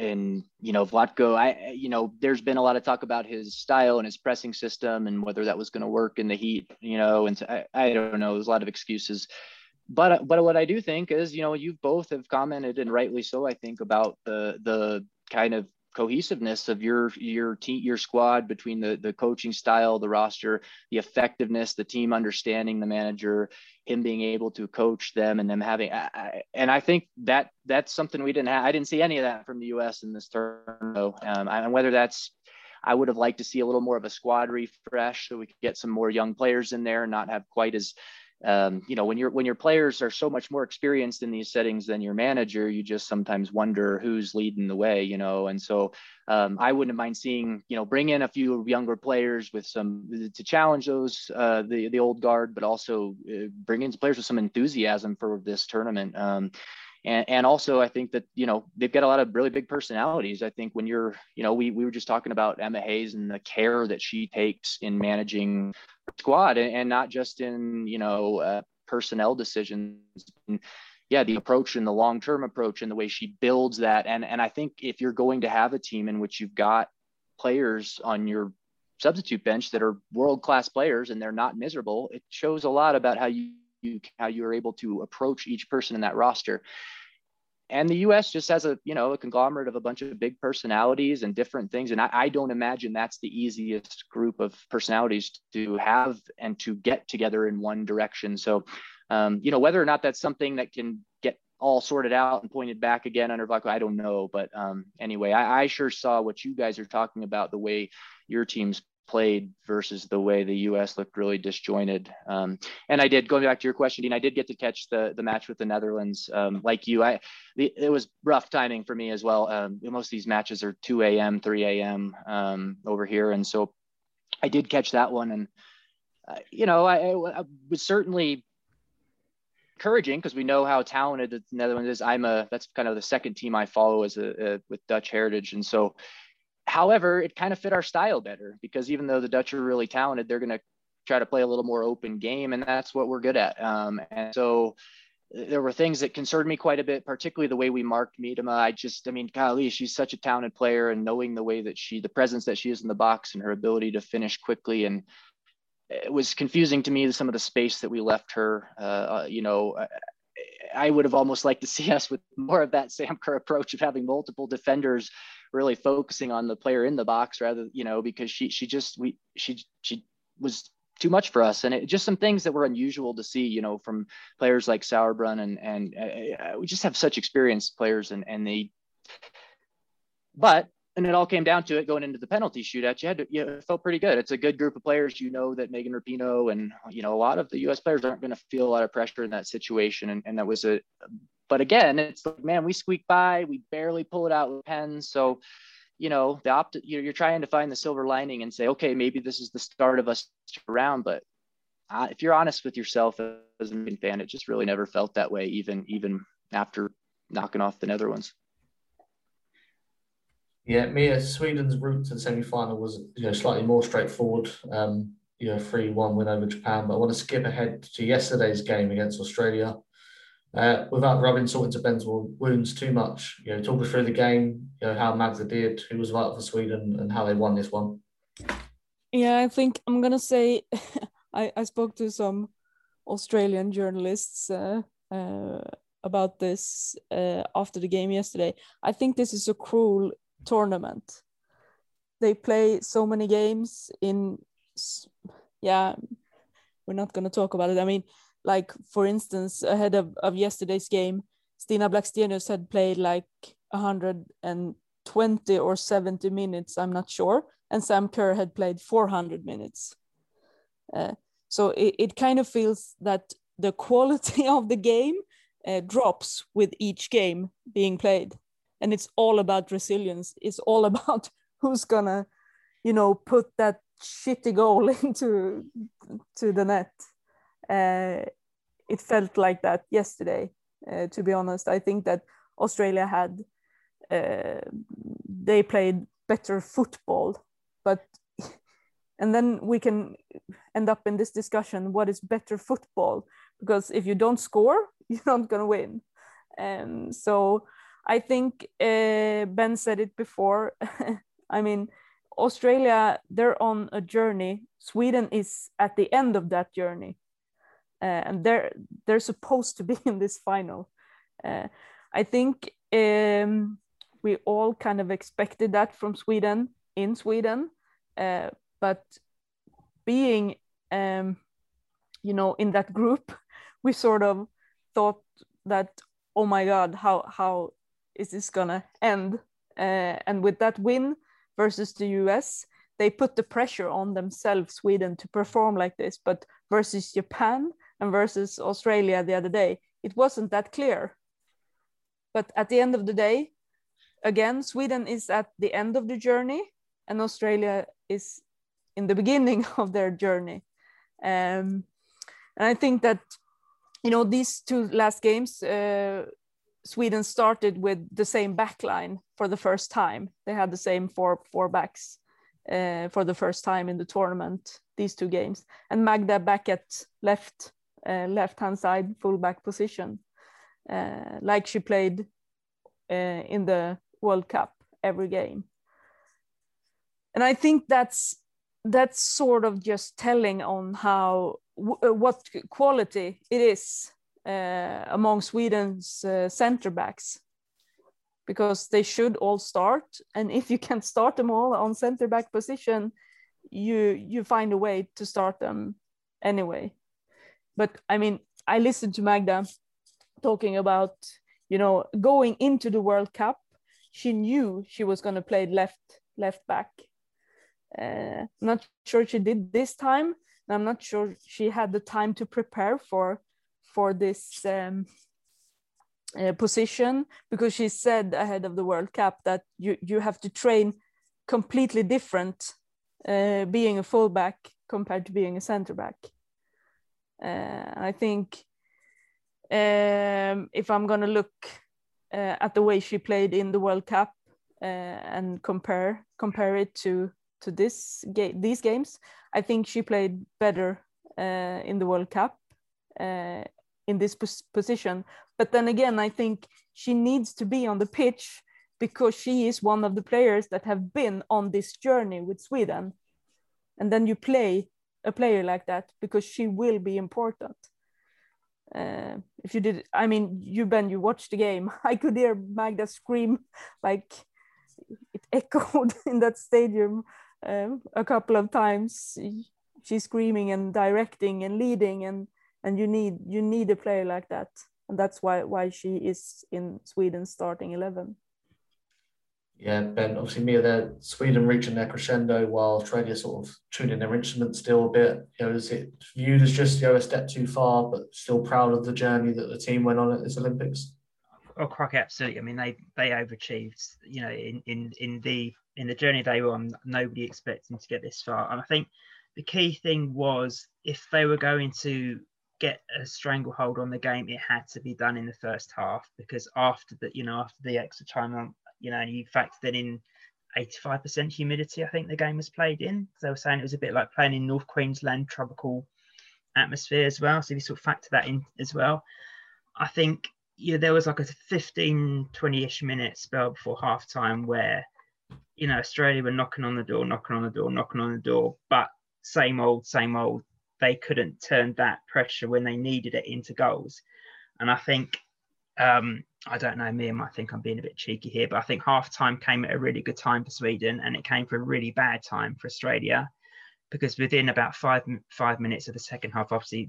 Vlatko, there's been a lot of talk about his style and his pressing system and whether that was going to work in the heat, and so I don't know, there's a lot of excuses. But what I do think is, you both have commented, and rightly so, I think, about the kind of cohesiveness of your team, your squad, between the coaching style, the roster, the effectiveness, the team understanding the manager, him being able to coach them, and them having. And I think that's something we didn't have. I didn't see any of that from the U.S. in this tournament. And whether that's, I would have liked to see a little more of a squad refresh so we could get some more young players in there and not have quite as. When your players are so much more experienced in these settings than your manager, you just sometimes wonder who's leading the way, and so I wouldn't mind seeing, bring in a few younger players with some to challenge those the old guard, but also bring in players with some enthusiasm for this tournament. And also, I think that, they've got a lot of really big personalities. I think when you're, we were just talking about Emma Hayes and the care that she takes in managing her squad and not just in, personnel decisions. And, the approach and the long-term approach and the way she builds that. And I think if you're going to have a team in which you've got players on your substitute bench that are world-class players and they're not miserable, it shows a lot about how you are able to approach each person in that roster. And the U.S. just has a conglomerate of a bunch of big personalities and different things. And I don't imagine that's the easiest group of personalities to have and to get together in one direction. So, whether or not that's something that can get all sorted out and pointed back again under Vlatko, I don't know. But anyway, I sure saw what you guys are talking about, the way your teams played versus the way the U.S. looked really disjointed. And I did, going back to your question, Dean, I did get to catch the match with the Netherlands. Like you, it was rough timing for me as well. Most of these matches are 2 a.m., 3 a.m. Over here. And so I did catch that one. And, I was certainly encouraging because we know how talented the Netherlands is. That's kind of the second team I follow with Dutch heritage. And so, however, it kind of fit our style better because even though the Dutch are really talented, they're going to try to play a little more open game, and that's what we're good at. And so there were things that concerned me quite a bit, particularly the way we marked Miedema. Golly, she's such a talented player, and knowing the way that the presence that she is in the box and her ability to finish quickly, and it was confusing to me some of the space that we left her. I would have almost liked to see us with more of that Sam Kerr approach of having multiple defenders really focusing on the player in the box rather, because she was too much for us. And it just some things that were unusual to see, from players like Sauerbrunn and we just have such experienced players and it all came down to it going into the penalty shootout. It felt pretty good. It's a good group of players, that Megan Rapinoe and, a lot of the US players aren't going to feel a lot of pressure in that situation. And that was but again, it's like, man, we squeak by, we barely pull it out with pens. So, you're trying to find the silver lining and say, okay, maybe this is the start of us around. But if you're honest with yourself as a fan, it just really never felt that way, even after knocking off the Netherlands. Yeah, Mia, Sweden's route to the semi-final was, slightly more straightforward. 3-1 win over Japan. But I want to skip ahead to yesterday's game against Australia. Without rubbing salt into Ben's wounds too much, talk us through the game, how Magda did, who was vital for Sweden, and how they won this one. Yeah, I think I'm gonna say I spoke to some Australian journalists about this after the game yesterday. I think this is a cruel tournament. They play so many games in, we're not gonna talk about it. I mean, like, for instance, ahead of yesterday's game, Stina Blackstenius had played like 120 or 70 minutes, I'm not sure. And Sam Kerr had played 400 minutes. So it kind of feels that the quality of the game drops with each game being played. And it's all about resilience. It's all about who's gonna, put that shitty goal into the net. It felt like that yesterday, to be honest. I think that Australia they played better football, and then we can end up in this discussion, what is better football? Because if you don't score, you're not going to win. And so I think Ben said it before. I mean, Australia, they're on a journey. Sweden is at the end of that journey. And they're supposed to be in this final. I think we all kind of expected that from Sweden, in Sweden. But being, in that group, we sort of thought that, oh my God, how is this gonna end? And with that win versus the US, they put the pressure on themselves, Sweden, to perform like this. But versus Japan and versus Australia the other day, it wasn't that clear. But at the end of the day, again, Sweden is at the end of the journey and Australia is in the beginning of their journey. And I think that, these two last games, Sweden started with the same backline for the first time. They had the same four backs for the first time in the tournament, these two games. And Magda back at left-hand side, fullback position, like she played in the World Cup every game. And I think that's sort of just telling on how what quality it is among Sweden's center backs, because they should all start, and if you can't start them all on center back position, you find a way to start them anyway. But I mean, I listened to Magda talking about, going into the World Cup, she knew she was going to play left back. Not sure she did this time. I'm not sure she had the time to prepare for this position, because she said ahead of the World Cup that you have to train completely different being a fullback compared to being a center back. I think if I'm going to look at the way she played in the World Cup and compare it to these games, I think she played better in the World Cup in this position. But then again, I think she needs to be on the pitch because she is one of the players that have been on this journey with Sweden. And then you play a player like that because she will be important. If you did, I mean, Ben, you watched the game. I could hear Magda scream like, it echoed in that stadium a couple of times. She's screaming and directing and leading, and you need a player like that, and that's why she is in Sweden's starting 11. Yeah, Ben, obviously Mia there, Sweden reaching their crescendo while Australia sort of tuning their instruments still a bit. Is it viewed as just a step too far, but still proud of the journey that the team went on at this Olympics? Oh, crikey, absolutely. I mean, they overachieved. In the journey they were on, nobody expected them to get this far. And I think the key thing was, if they were going to get a stranglehold on the game, it had to be done in the first half, because after the extra time on, you factored in 85% humidity, I think the game was played in. So they were saying it was a bit like playing in North Queensland tropical atmosphere as well. So if you sort of factor that in as well, I think there was like a 15, 20-ish minute spell before half time where, Australia were knocking on the door, but same old, they couldn't turn that pressure when they needed it into goals. And I think, I don't know, Mia might think I'm being a bit cheeky here, but I think half time came at a really good time for Sweden, and it came for a really bad time for Australia, because within about five minutes of the second half, obviously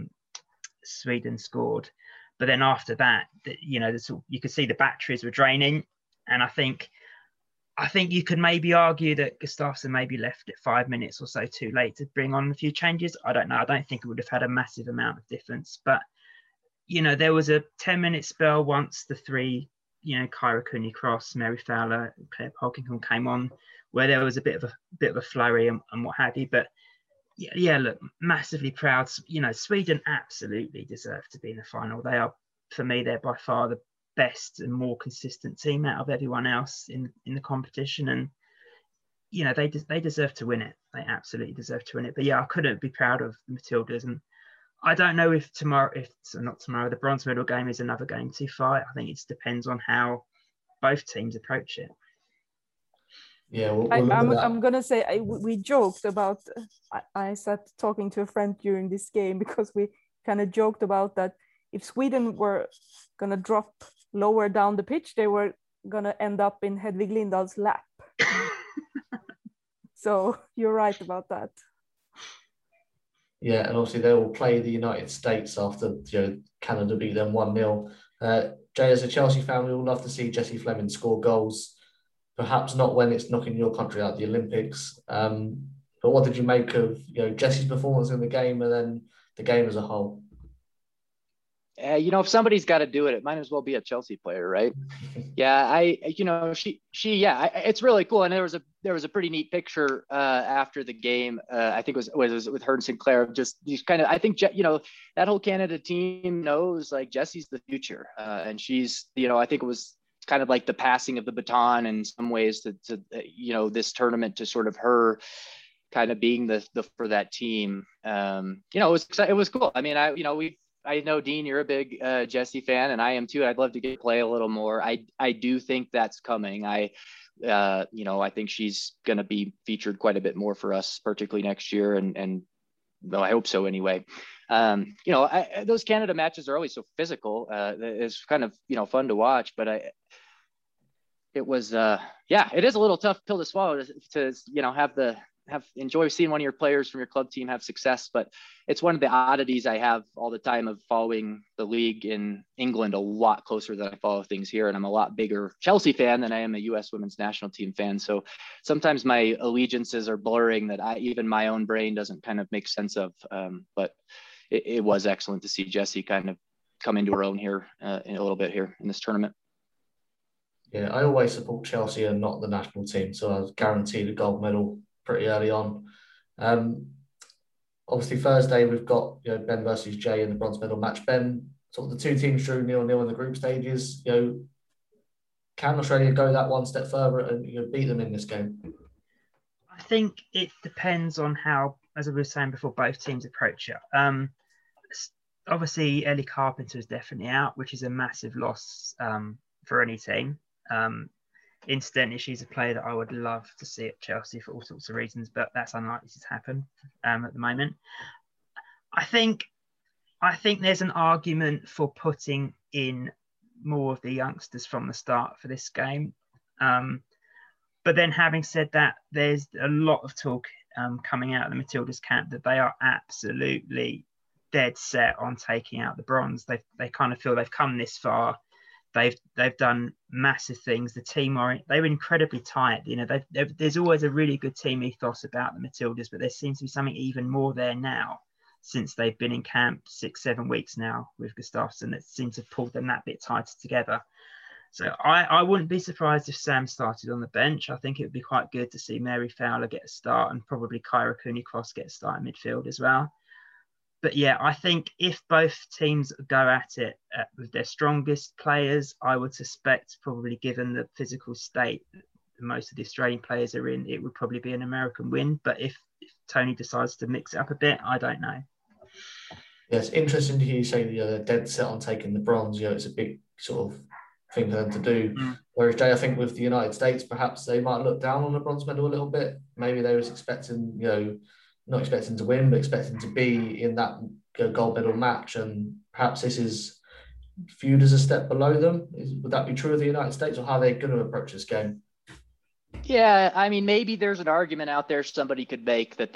Sweden scored. But then after that, you could see the batteries were draining. And I think you could maybe argue that Gustafsson maybe left it 5 minutes or so too late to bring on a few changes. I don't know. I don't think it would have had a massive amount of difference. But, there was a 10-minute spell once the three, Kyra Cooney-Cross, Mary Fowler, Claire Polkinghorne came on, where there was a bit of a flurry and what have you. But yeah, look, massively proud. Sweden absolutely deserve to be in the final. They are, for me, they're by far the best and more consistent team out of everyone else in the competition, and they deserve to win it. They absolutely deserve to win it. But yeah, I couldn't be proud of the Matildas, and I don't know if the bronze medal game is another game too far. I think it depends on how both teams approach it. Yeah, I'm gonna say we joked about. I sat talking to a friend during this game because we kind of joked about that. If Sweden were gonna drop lower down the pitch, they were gonna end up in Hedvig Lindahl's lap. So you're right about that. Yeah, and obviously they will play the United States after Canada beat them 1-0. Jay, as a Chelsea fan, we all love to see Jessie Fleming score goals. Perhaps not when it's knocking your country out of the Olympics. But what did you make of Jessie's performance in the game and then the game as a whole? If somebody's got to do it, it might as well be a Chelsea player, right? Yeah, it's really cool. And there was a pretty neat picture after the game. I think it was with her and Sinclair. Just these kind of, I think that whole Canada team knows like Jessie's the future, and she's I think it was kind of like the passing of the baton in some ways to this tournament, to sort of her kind of being the for that team. It was cool. I mean, I know, Dean, you're a big Jessie fan, and I am too. I'd love to get play a little more. I do think that's coming. I think she's going to be featured quite a bit more for us, particularly next year. And well, I hope so anyway. Those Canada matches are always so physical. It's kind of, fun to watch, but it is a little tough pill to swallow to enjoy seeing one of your players from your club team have success. But it's one of the oddities I have all the time of following the league in England a lot closer than I follow things here. And I'm a lot bigger Chelsea fan than I am a US women's national team fan. So sometimes my allegiances are blurring that even my own brain doesn't kind of make sense of. But it was excellent to see Jessie kind of come into her own here in a little bit here in this tournament. Yeah, I always support Chelsea and not the national team. So I was guaranteed a gold medal pretty early on. Obviously Thursday we've got Ben versus Jay in the bronze medal match. Ben, sort of the two teams drew 0-0 in the group stages. Can Australia go that one step further and beat them in this game? I think it depends on how, as I was saying before, both teams approach it. Obviously Ellie Carpenter is definitely out, which is a massive loss for any team. Incidentally, she's a player that I would love to see at Chelsea for all sorts of reasons, but that's unlikely to happen at the moment. I think there's an argument for putting in more of the youngsters from the start for this game. But then having said that, there's a lot of talk coming out of the Matildas camp that they are absolutely dead set on taking out the bronze. They kind of feel they've come this far. They've done massive things. The team they were incredibly tight. You know, there's always a really good team ethos about the Matildas, but there seems to be something even more there now since they've been in camp 6-7 weeks now with Gustafsson that seems to have pulled them that bit tighter together. So I wouldn't be surprised if Sam started on the bench. I think it would be quite good to see Mary Fowler get a start and probably Kyra Cooney-Cross get a start in midfield as well. But yeah, I think if both teams go at it with their strongest players, I would suspect, probably given the physical state that most of the Australian players are in, it would probably be an American win. But if Tony decides to mix it up a bit, I don't know. Yeah, it's interesting to hear you say they're dead set on taking the bronze. It's a big sort of thing for them to do. Whereas, Jay, I think with the United States, perhaps they might look down on the bronze medal a little bit. Maybe they was expecting, not expecting to win, but expecting to be in that gold medal match. And perhaps this is viewed as a step below them. Would that be true of the United States, or how are they going to approach this game? Yeah, I mean, maybe there's an argument out there somebody could make that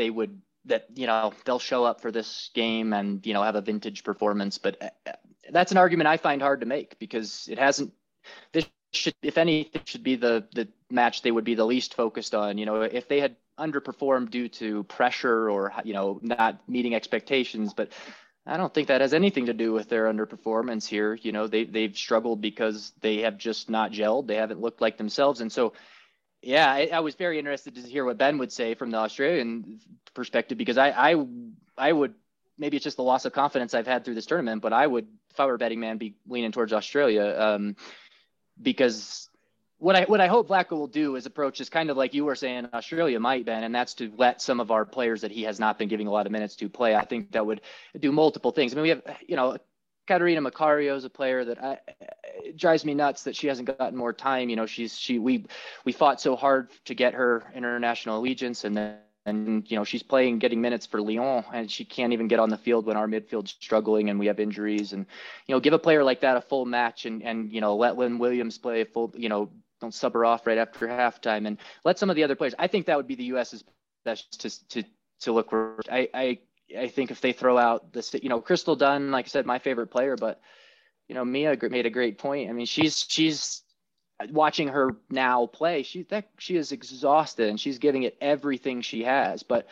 they'll show up for this game and, have a vintage performance. But that's an argument I find hard to make because it hasn't. This should, if anything, should be the match they would be the least focused on. If they had underperformed due to pressure or, not meeting expectations, but I don't think that has anything to do with their underperformance here. They've struggled because they have just not gelled. They haven't looked like themselves. And so, yeah, I was very interested to hear what Ben would say from the Australian perspective, because I would, maybe it's just the loss of confidence I've had through this tournament, but I would, if I were a betting man, be leaning towards Australia, because what I hope Vlatko will do is approach this kind of like you were saying Australia might, Ben, and that's to let some of our players that he has not been giving a lot of minutes to play. I think that would do multiple things. I mean, we have, Katerina Macario is a player that it drives me nuts that she hasn't gotten more time. We fought so hard to get her international allegiance, and she's getting minutes for Lyon, and she can't even get on the field when our midfield's struggling and we have injuries. And give a player like that a full match, and let Lynn Williams play a full. Don't sub her off right after halftime, and let some of the other players. I think that would be the U.S.'s best to look for. I think if they throw out Crystal Dunn, like I said, my favorite player, but Mia made a great point. I mean, she's watching her now play. She is exhausted and she's giving it everything she has. But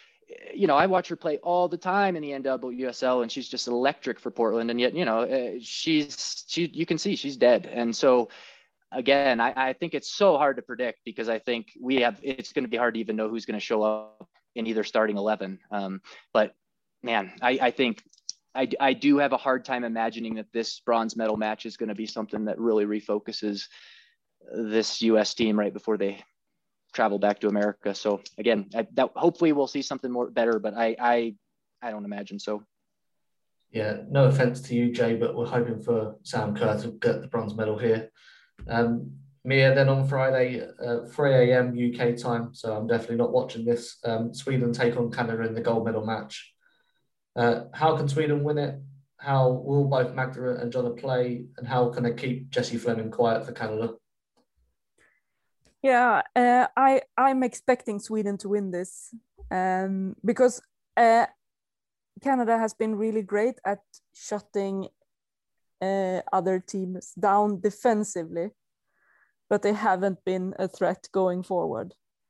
I watch her play all the time in the NWSL, and she's just electric for Portland. And yet, you can see she's dead. And so, again, I think it's so hard to predict because I think it's going to be hard to even know who's going to show up in either starting 11. But man, I think I do have a hard time imagining that this bronze medal match is going to be something that really refocuses this U.S. team right before they travel back to America. So again, that hopefully we'll see something more better, but I don't imagine so. Yeah, no offense to you, Jay, but we're hoping for Sam Kerr to get the bronze medal here. Mia, then on Friday, 3 a.m. UK time, so I'm definitely not watching this. Sweden take on Canada in the gold medal match. How can Sweden win it? How will both Magda and Jonna play? And how can they keep Jessie Fleming quiet for Canada? Yeah, I'm expecting Sweden to win this because Canada has been really great at shutting other teams down defensively, but they haven't been a threat going forward.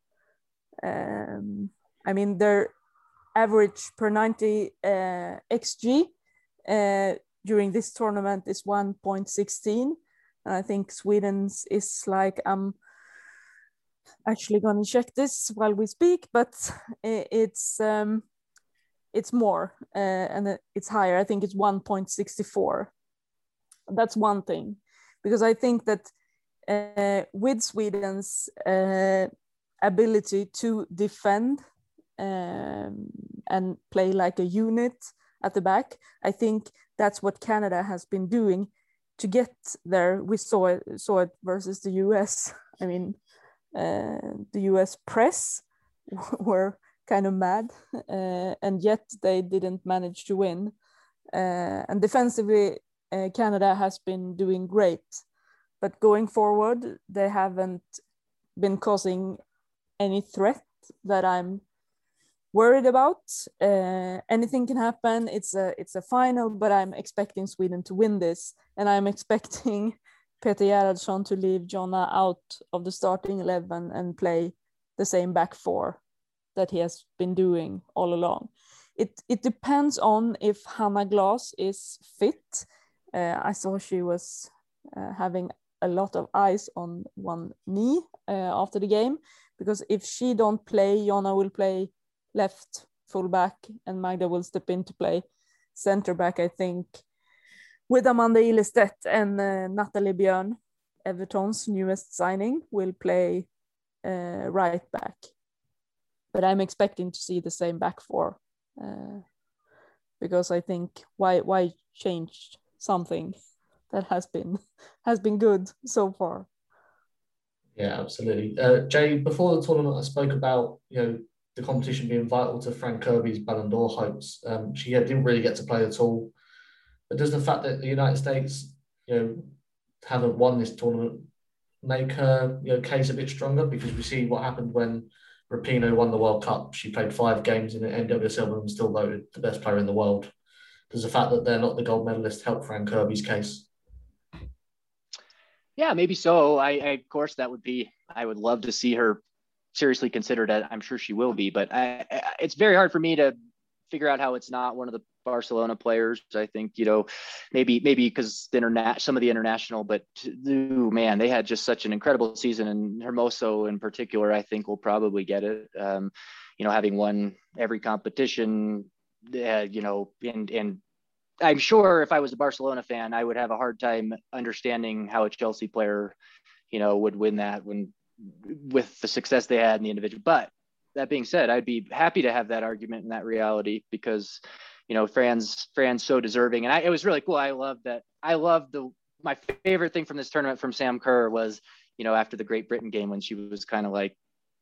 I mean, their average per 90 XG during this tournament is 1.16. And I think Sweden's is like, I'm actually going to check this while we speak, but it's more and it's higher. I think it's 1.64. That's one thing, because I think that with Sweden's ability to defend and play like a unit at the back, I think that's what Canada has been doing to get there. We saw it versus the US. I mean, the US press were kind of mad, and yet they didn't manage to win. And defensively, Canada has been doing great, but going forward, they haven't been causing any threat that I'm worried about. Anything can happen. It's a final, but I'm expecting Sweden to win this, and I'm expecting Peter Gerhardsson to leave Jonna out of the starting 11 and play the same back four that he has been doing all along. It depends on if Hannah Glass is fit. I saw she was having a lot of eyes on one knee after the game, because if she don't play, Jonna will play left fullback and Magda will step in to play center back, I think, with Amanda Ilestedt, and Natalie Björn, Everton's newest signing, will play right back. But I'm expecting to see the same back four, because I think why change something that has been good so far. Yeah, absolutely. Jay, before the tournament, I spoke about the competition being vital to Fran Kirby's Ballon d'Or hopes. She didn't really get to play at all. But does the fact that the United States, haven't won this tournament make her, case a bit stronger? Because we see what happened when Rapinoe won the World Cup. She played 5 games in the NWSL and was still voted the best player in the world. Does the fact that they're not the gold medalist help Fran Kirby's case? Yeah, maybe so. Of course, I would love to see her seriously considered. I'm sure she will be, but it's very hard for me to figure out how it's not one of the Barcelona players. I think, maybe because some of the international, but man, they had just such an incredible season, and Hermoso in particular, I think will probably get it. Having won every competition, and I'm sure if I was a Barcelona fan, I would have a hard time understanding how a Chelsea player, would win that with the success they had in the individual. But that being said, I'd be happy to have that argument and that reality, because, Fran's so deserving. And it was really cool. I love that. My favorite thing from this tournament from Sam Kerr was, after the Great Britain game, when she was kind of like,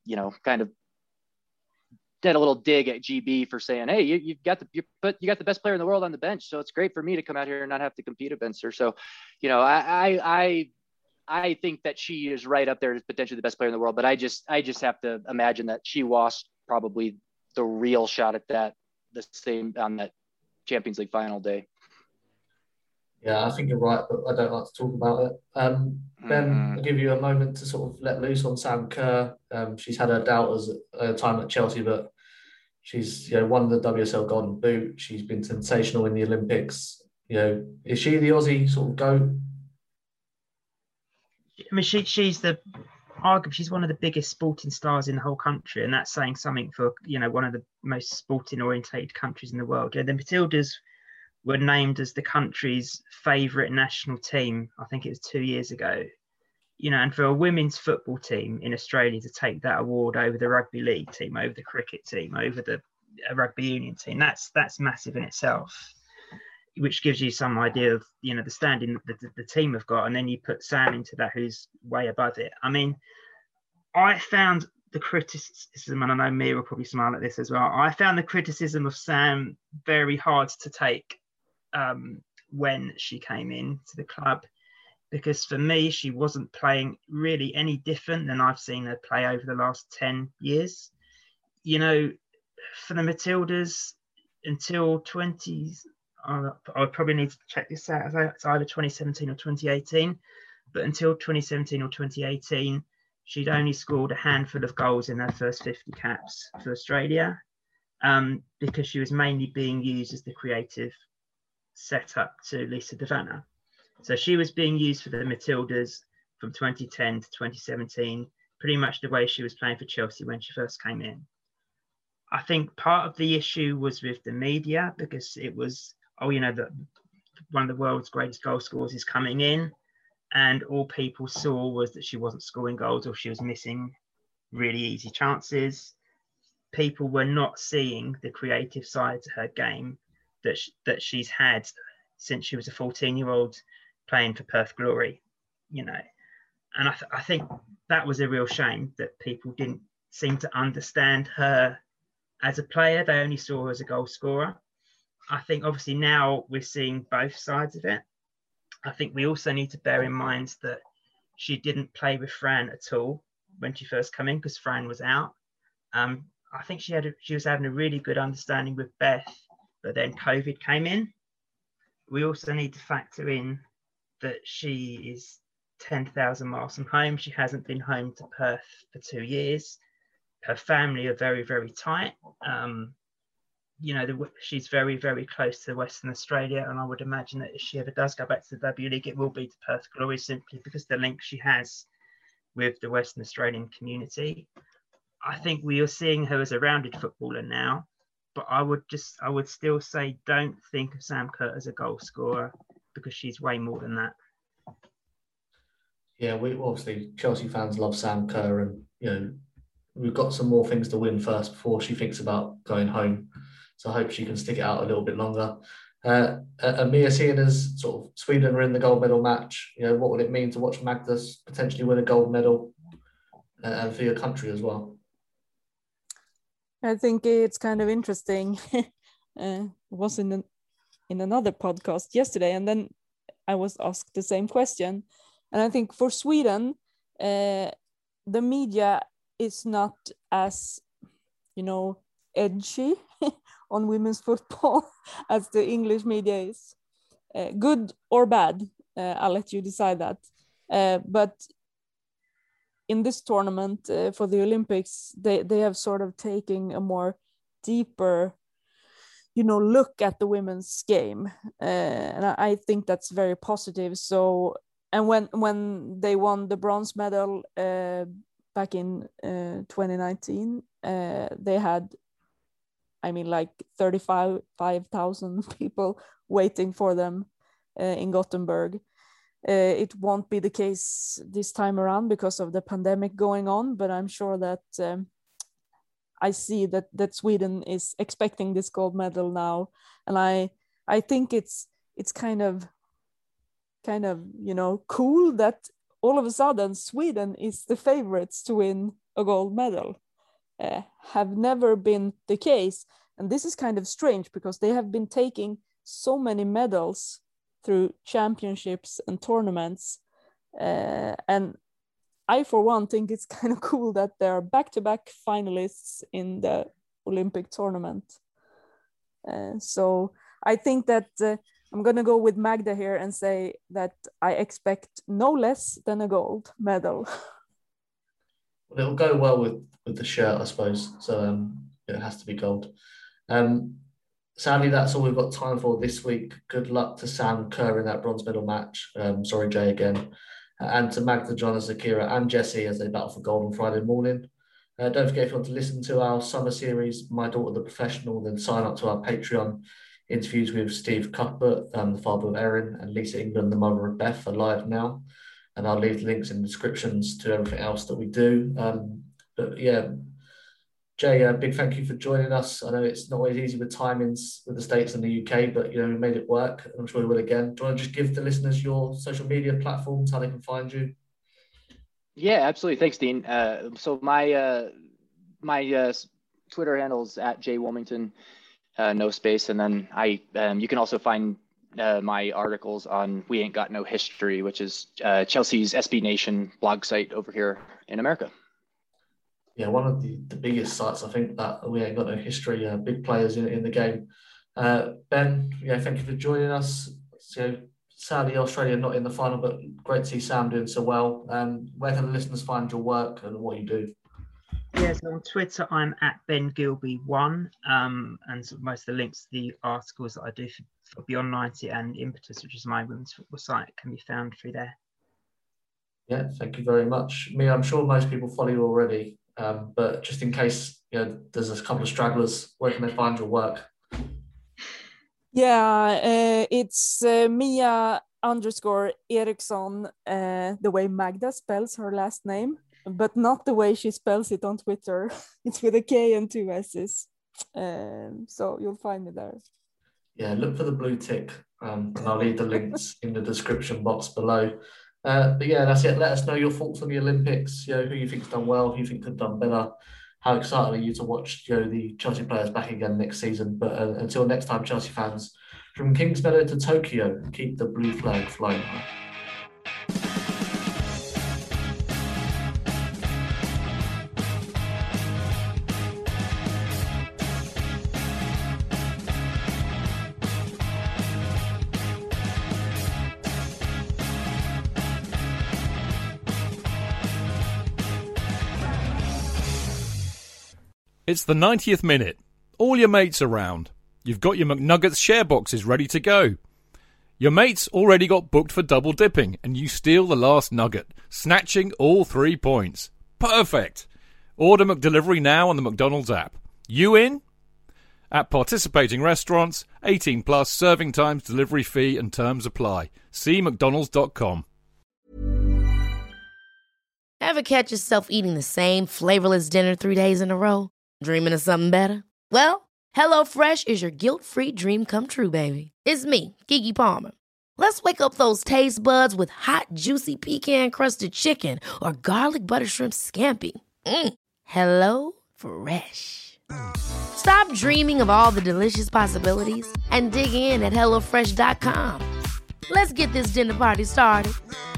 did a little dig at GB for saying, hey, you got the best player in the world on the bench, so it's great for me to come out here and not have to compete against her. So, I think that she is right up there as potentially the best player in the world, but I just have to imagine that she lost probably the real shot at that on that Champions League final day. Yeah, I think you're right, but I don't like to talk about it. Ben, I'll give you a moment to sort of let loose on Sam Kerr. She's had her doubters at her time at Chelsea, but she's won the WSL Golden Boot. She's been sensational in the Olympics. Is she the Aussie sort of GOAT? I mean, she's one of the biggest sporting stars in the whole country, and that's saying something for one of the most sporting orientated countries in the world. The Matildas were named as the country's favourite national team, I think it was 2 years ago. And for a women's football team in Australia to take that award over the rugby league team, over the cricket team, over the rugby union team, that's massive in itself, which gives you some idea of, the standing that the team have got. And then you put Sam into that, who's way above it. I mean, I found the criticism, and I know Mia will probably smile at this as well, I found the criticism of Sam very hard to take when she came in to the club, because for me, she wasn't playing really any different than I've seen her play over the last 10 years. For the Matildas, until I probably need to check this out, it's either 2017 or 2018, but until 2017 or 2018, she'd only scored a handful of goals in her first 50 caps for Australia, because she was mainly being used as the creative setup to Lisa De Vanna. So she was being used for the Matildas from 2010 to 2017, pretty much the way she was playing for Chelsea when she first came in. I think part of the issue was with the media, because it was, one of the world's greatest goal scorers is coming in, and all people saw was that she wasn't scoring goals or she was missing really easy chances. People were not seeing the creative side to her game that she's had since she was a 14-year-old playing for Perth Glory, And I think that was a real shame, that people didn't seem to understand her as a player. They only saw her as a goal scorer. I think obviously now we're seeing both sides of it. I think we also need to bear in mind that she didn't play with Fran at all when she first came in because Fran was out. I think she was having a really good understanding with Beth, but then COVID came in. We also need to factor in that she is 10,000 miles from home. She hasn't been home to Perth for 2 years. Her family are very, very tight. She's very, very close to Western Australia, and I would imagine that if she ever does go back to the W League, it will be to Perth Glory, simply because the link she has with the Western Australian community. I think we are seeing her as a rounded footballer now, but I would still say don't think of Sam Kerr as a goal scorer, because she's way more than that. Yeah, we obviously, Chelsea fans love Sam Kerr, and we've got some more things to win first before she thinks about going home. So I hope she can stick it out a little bit longer. Mia, seeing as sort of Sweden are in the gold medal match, what would it mean to watch Magda potentially win a gold medal, and for your country as well? I think it's kind of interesting. Was in another podcast yesterday, and then I was asked the same question. And I think for Sweden, the media is not as, edgy on women's football as the English media is. Good or bad, I'll let you decide that. But in this tournament for the Olympics, they have sort of taken a more deeper, look at the women's game. And I think that's very positive. So, and when they won the bronze medal back in 2019, they had, 35,000 people waiting for them in Gothenburg. It won't be the case this time around because of the pandemic going on, but I'm sure that I see that Sweden is expecting this gold medal now, and I think it's kind of cool that all of a sudden Sweden is the favorites to win a gold medal. Have never been the case, and this is kind of strange because they have been taking so many medals through championships and tournaments, and I for one think it's kind of cool that they're back-to-back finalists in the Olympic tournament. So I think that I'm going to go with Magda here and say that I expect no less than a gold medal. Well, it'll go well with the shirt, I suppose. So it has to be gold. Sadly, that's all we've got time for this week. Good luck to Sam Kerr in that bronze medal match. Sorry, Jay, again. And to Magda, John, Zakira and Jessie as they battle for gold on Friday morning. Don't forget, if you want to listen to our summer series, My Daughter the Professional, then sign up to our Patreon. Interviews with Steve Cuthbert, the father of Erin, and Lisa England, the mother of Beth, are live now. And I'll leave links in the descriptions to everything else that we do. But yeah, Jay, a big thank you for joining us. I know it's not always easy with timings with the States and the UK, but we made it work. And I'm sure we will again. Do you want to just give the listeners your social media platforms, how they can find you? Yeah, absolutely. Thanks, Dean. So my Twitter handle's at Jay Wilmington, no space, and then you can also find my articles on We Ain't Got No History, which is Chelsea's SB Nation blog site over here in America. Yeah, one of the biggest sites, I think, that We Ain't Got No History, big players in the game. Ben, thank you for joining us. So sadly, Australia not in the final, but great to see Sam doing so well. Where can the listeners find your work and what you do? Yeah, so on Twitter, I'm at BenGilby1, and so most of the links to the articles that I do for Beyond 90 and Impetus, which is my women's football site, can be found through there. Yeah, thank you very much. I'm sure most people follow you already, but just in case there's a couple of stragglers, where can they find your work? Yeah, it's Mia_Eriksson, the way Magda spells her last name, but not the way she spells it on Twitter. It's with a K and 2 S's. So you'll find me there. Yeah, look for the blue tick, and I'll leave the links in the description box below. But yeah, that's it. Let us know your thoughts on the Olympics. Who you think's done well, who you think could have done better. How excited are you to watch the Chelsea players back again next season? But until next time, Chelsea fans, from Kingsmeadow to Tokyo, keep the blue flag flying high. It's the 90th minute. All your mates around. You've got your McNuggets share boxes ready to go. Your mates already got booked for double dipping, and you steal the last nugget, snatching all 3 points. Perfect! Order McDelivery now on the McDonald's app. You in? At participating restaurants, 18 plus, serving times, delivery fee and terms apply. See mcdonalds.com. Ever catch yourself eating the same flavorless dinner 3 days in a row? Dreaming of something better? Well, HelloFresh is your guilt-free dream come true, baby. It's me, Keke Palmer. Let's wake up those taste buds with hot, juicy pecan-crusted chicken or garlic butter shrimp scampi. Hello Fresh. Stop dreaming of all the delicious possibilities and dig in at HelloFresh.com. Let's get this dinner party started.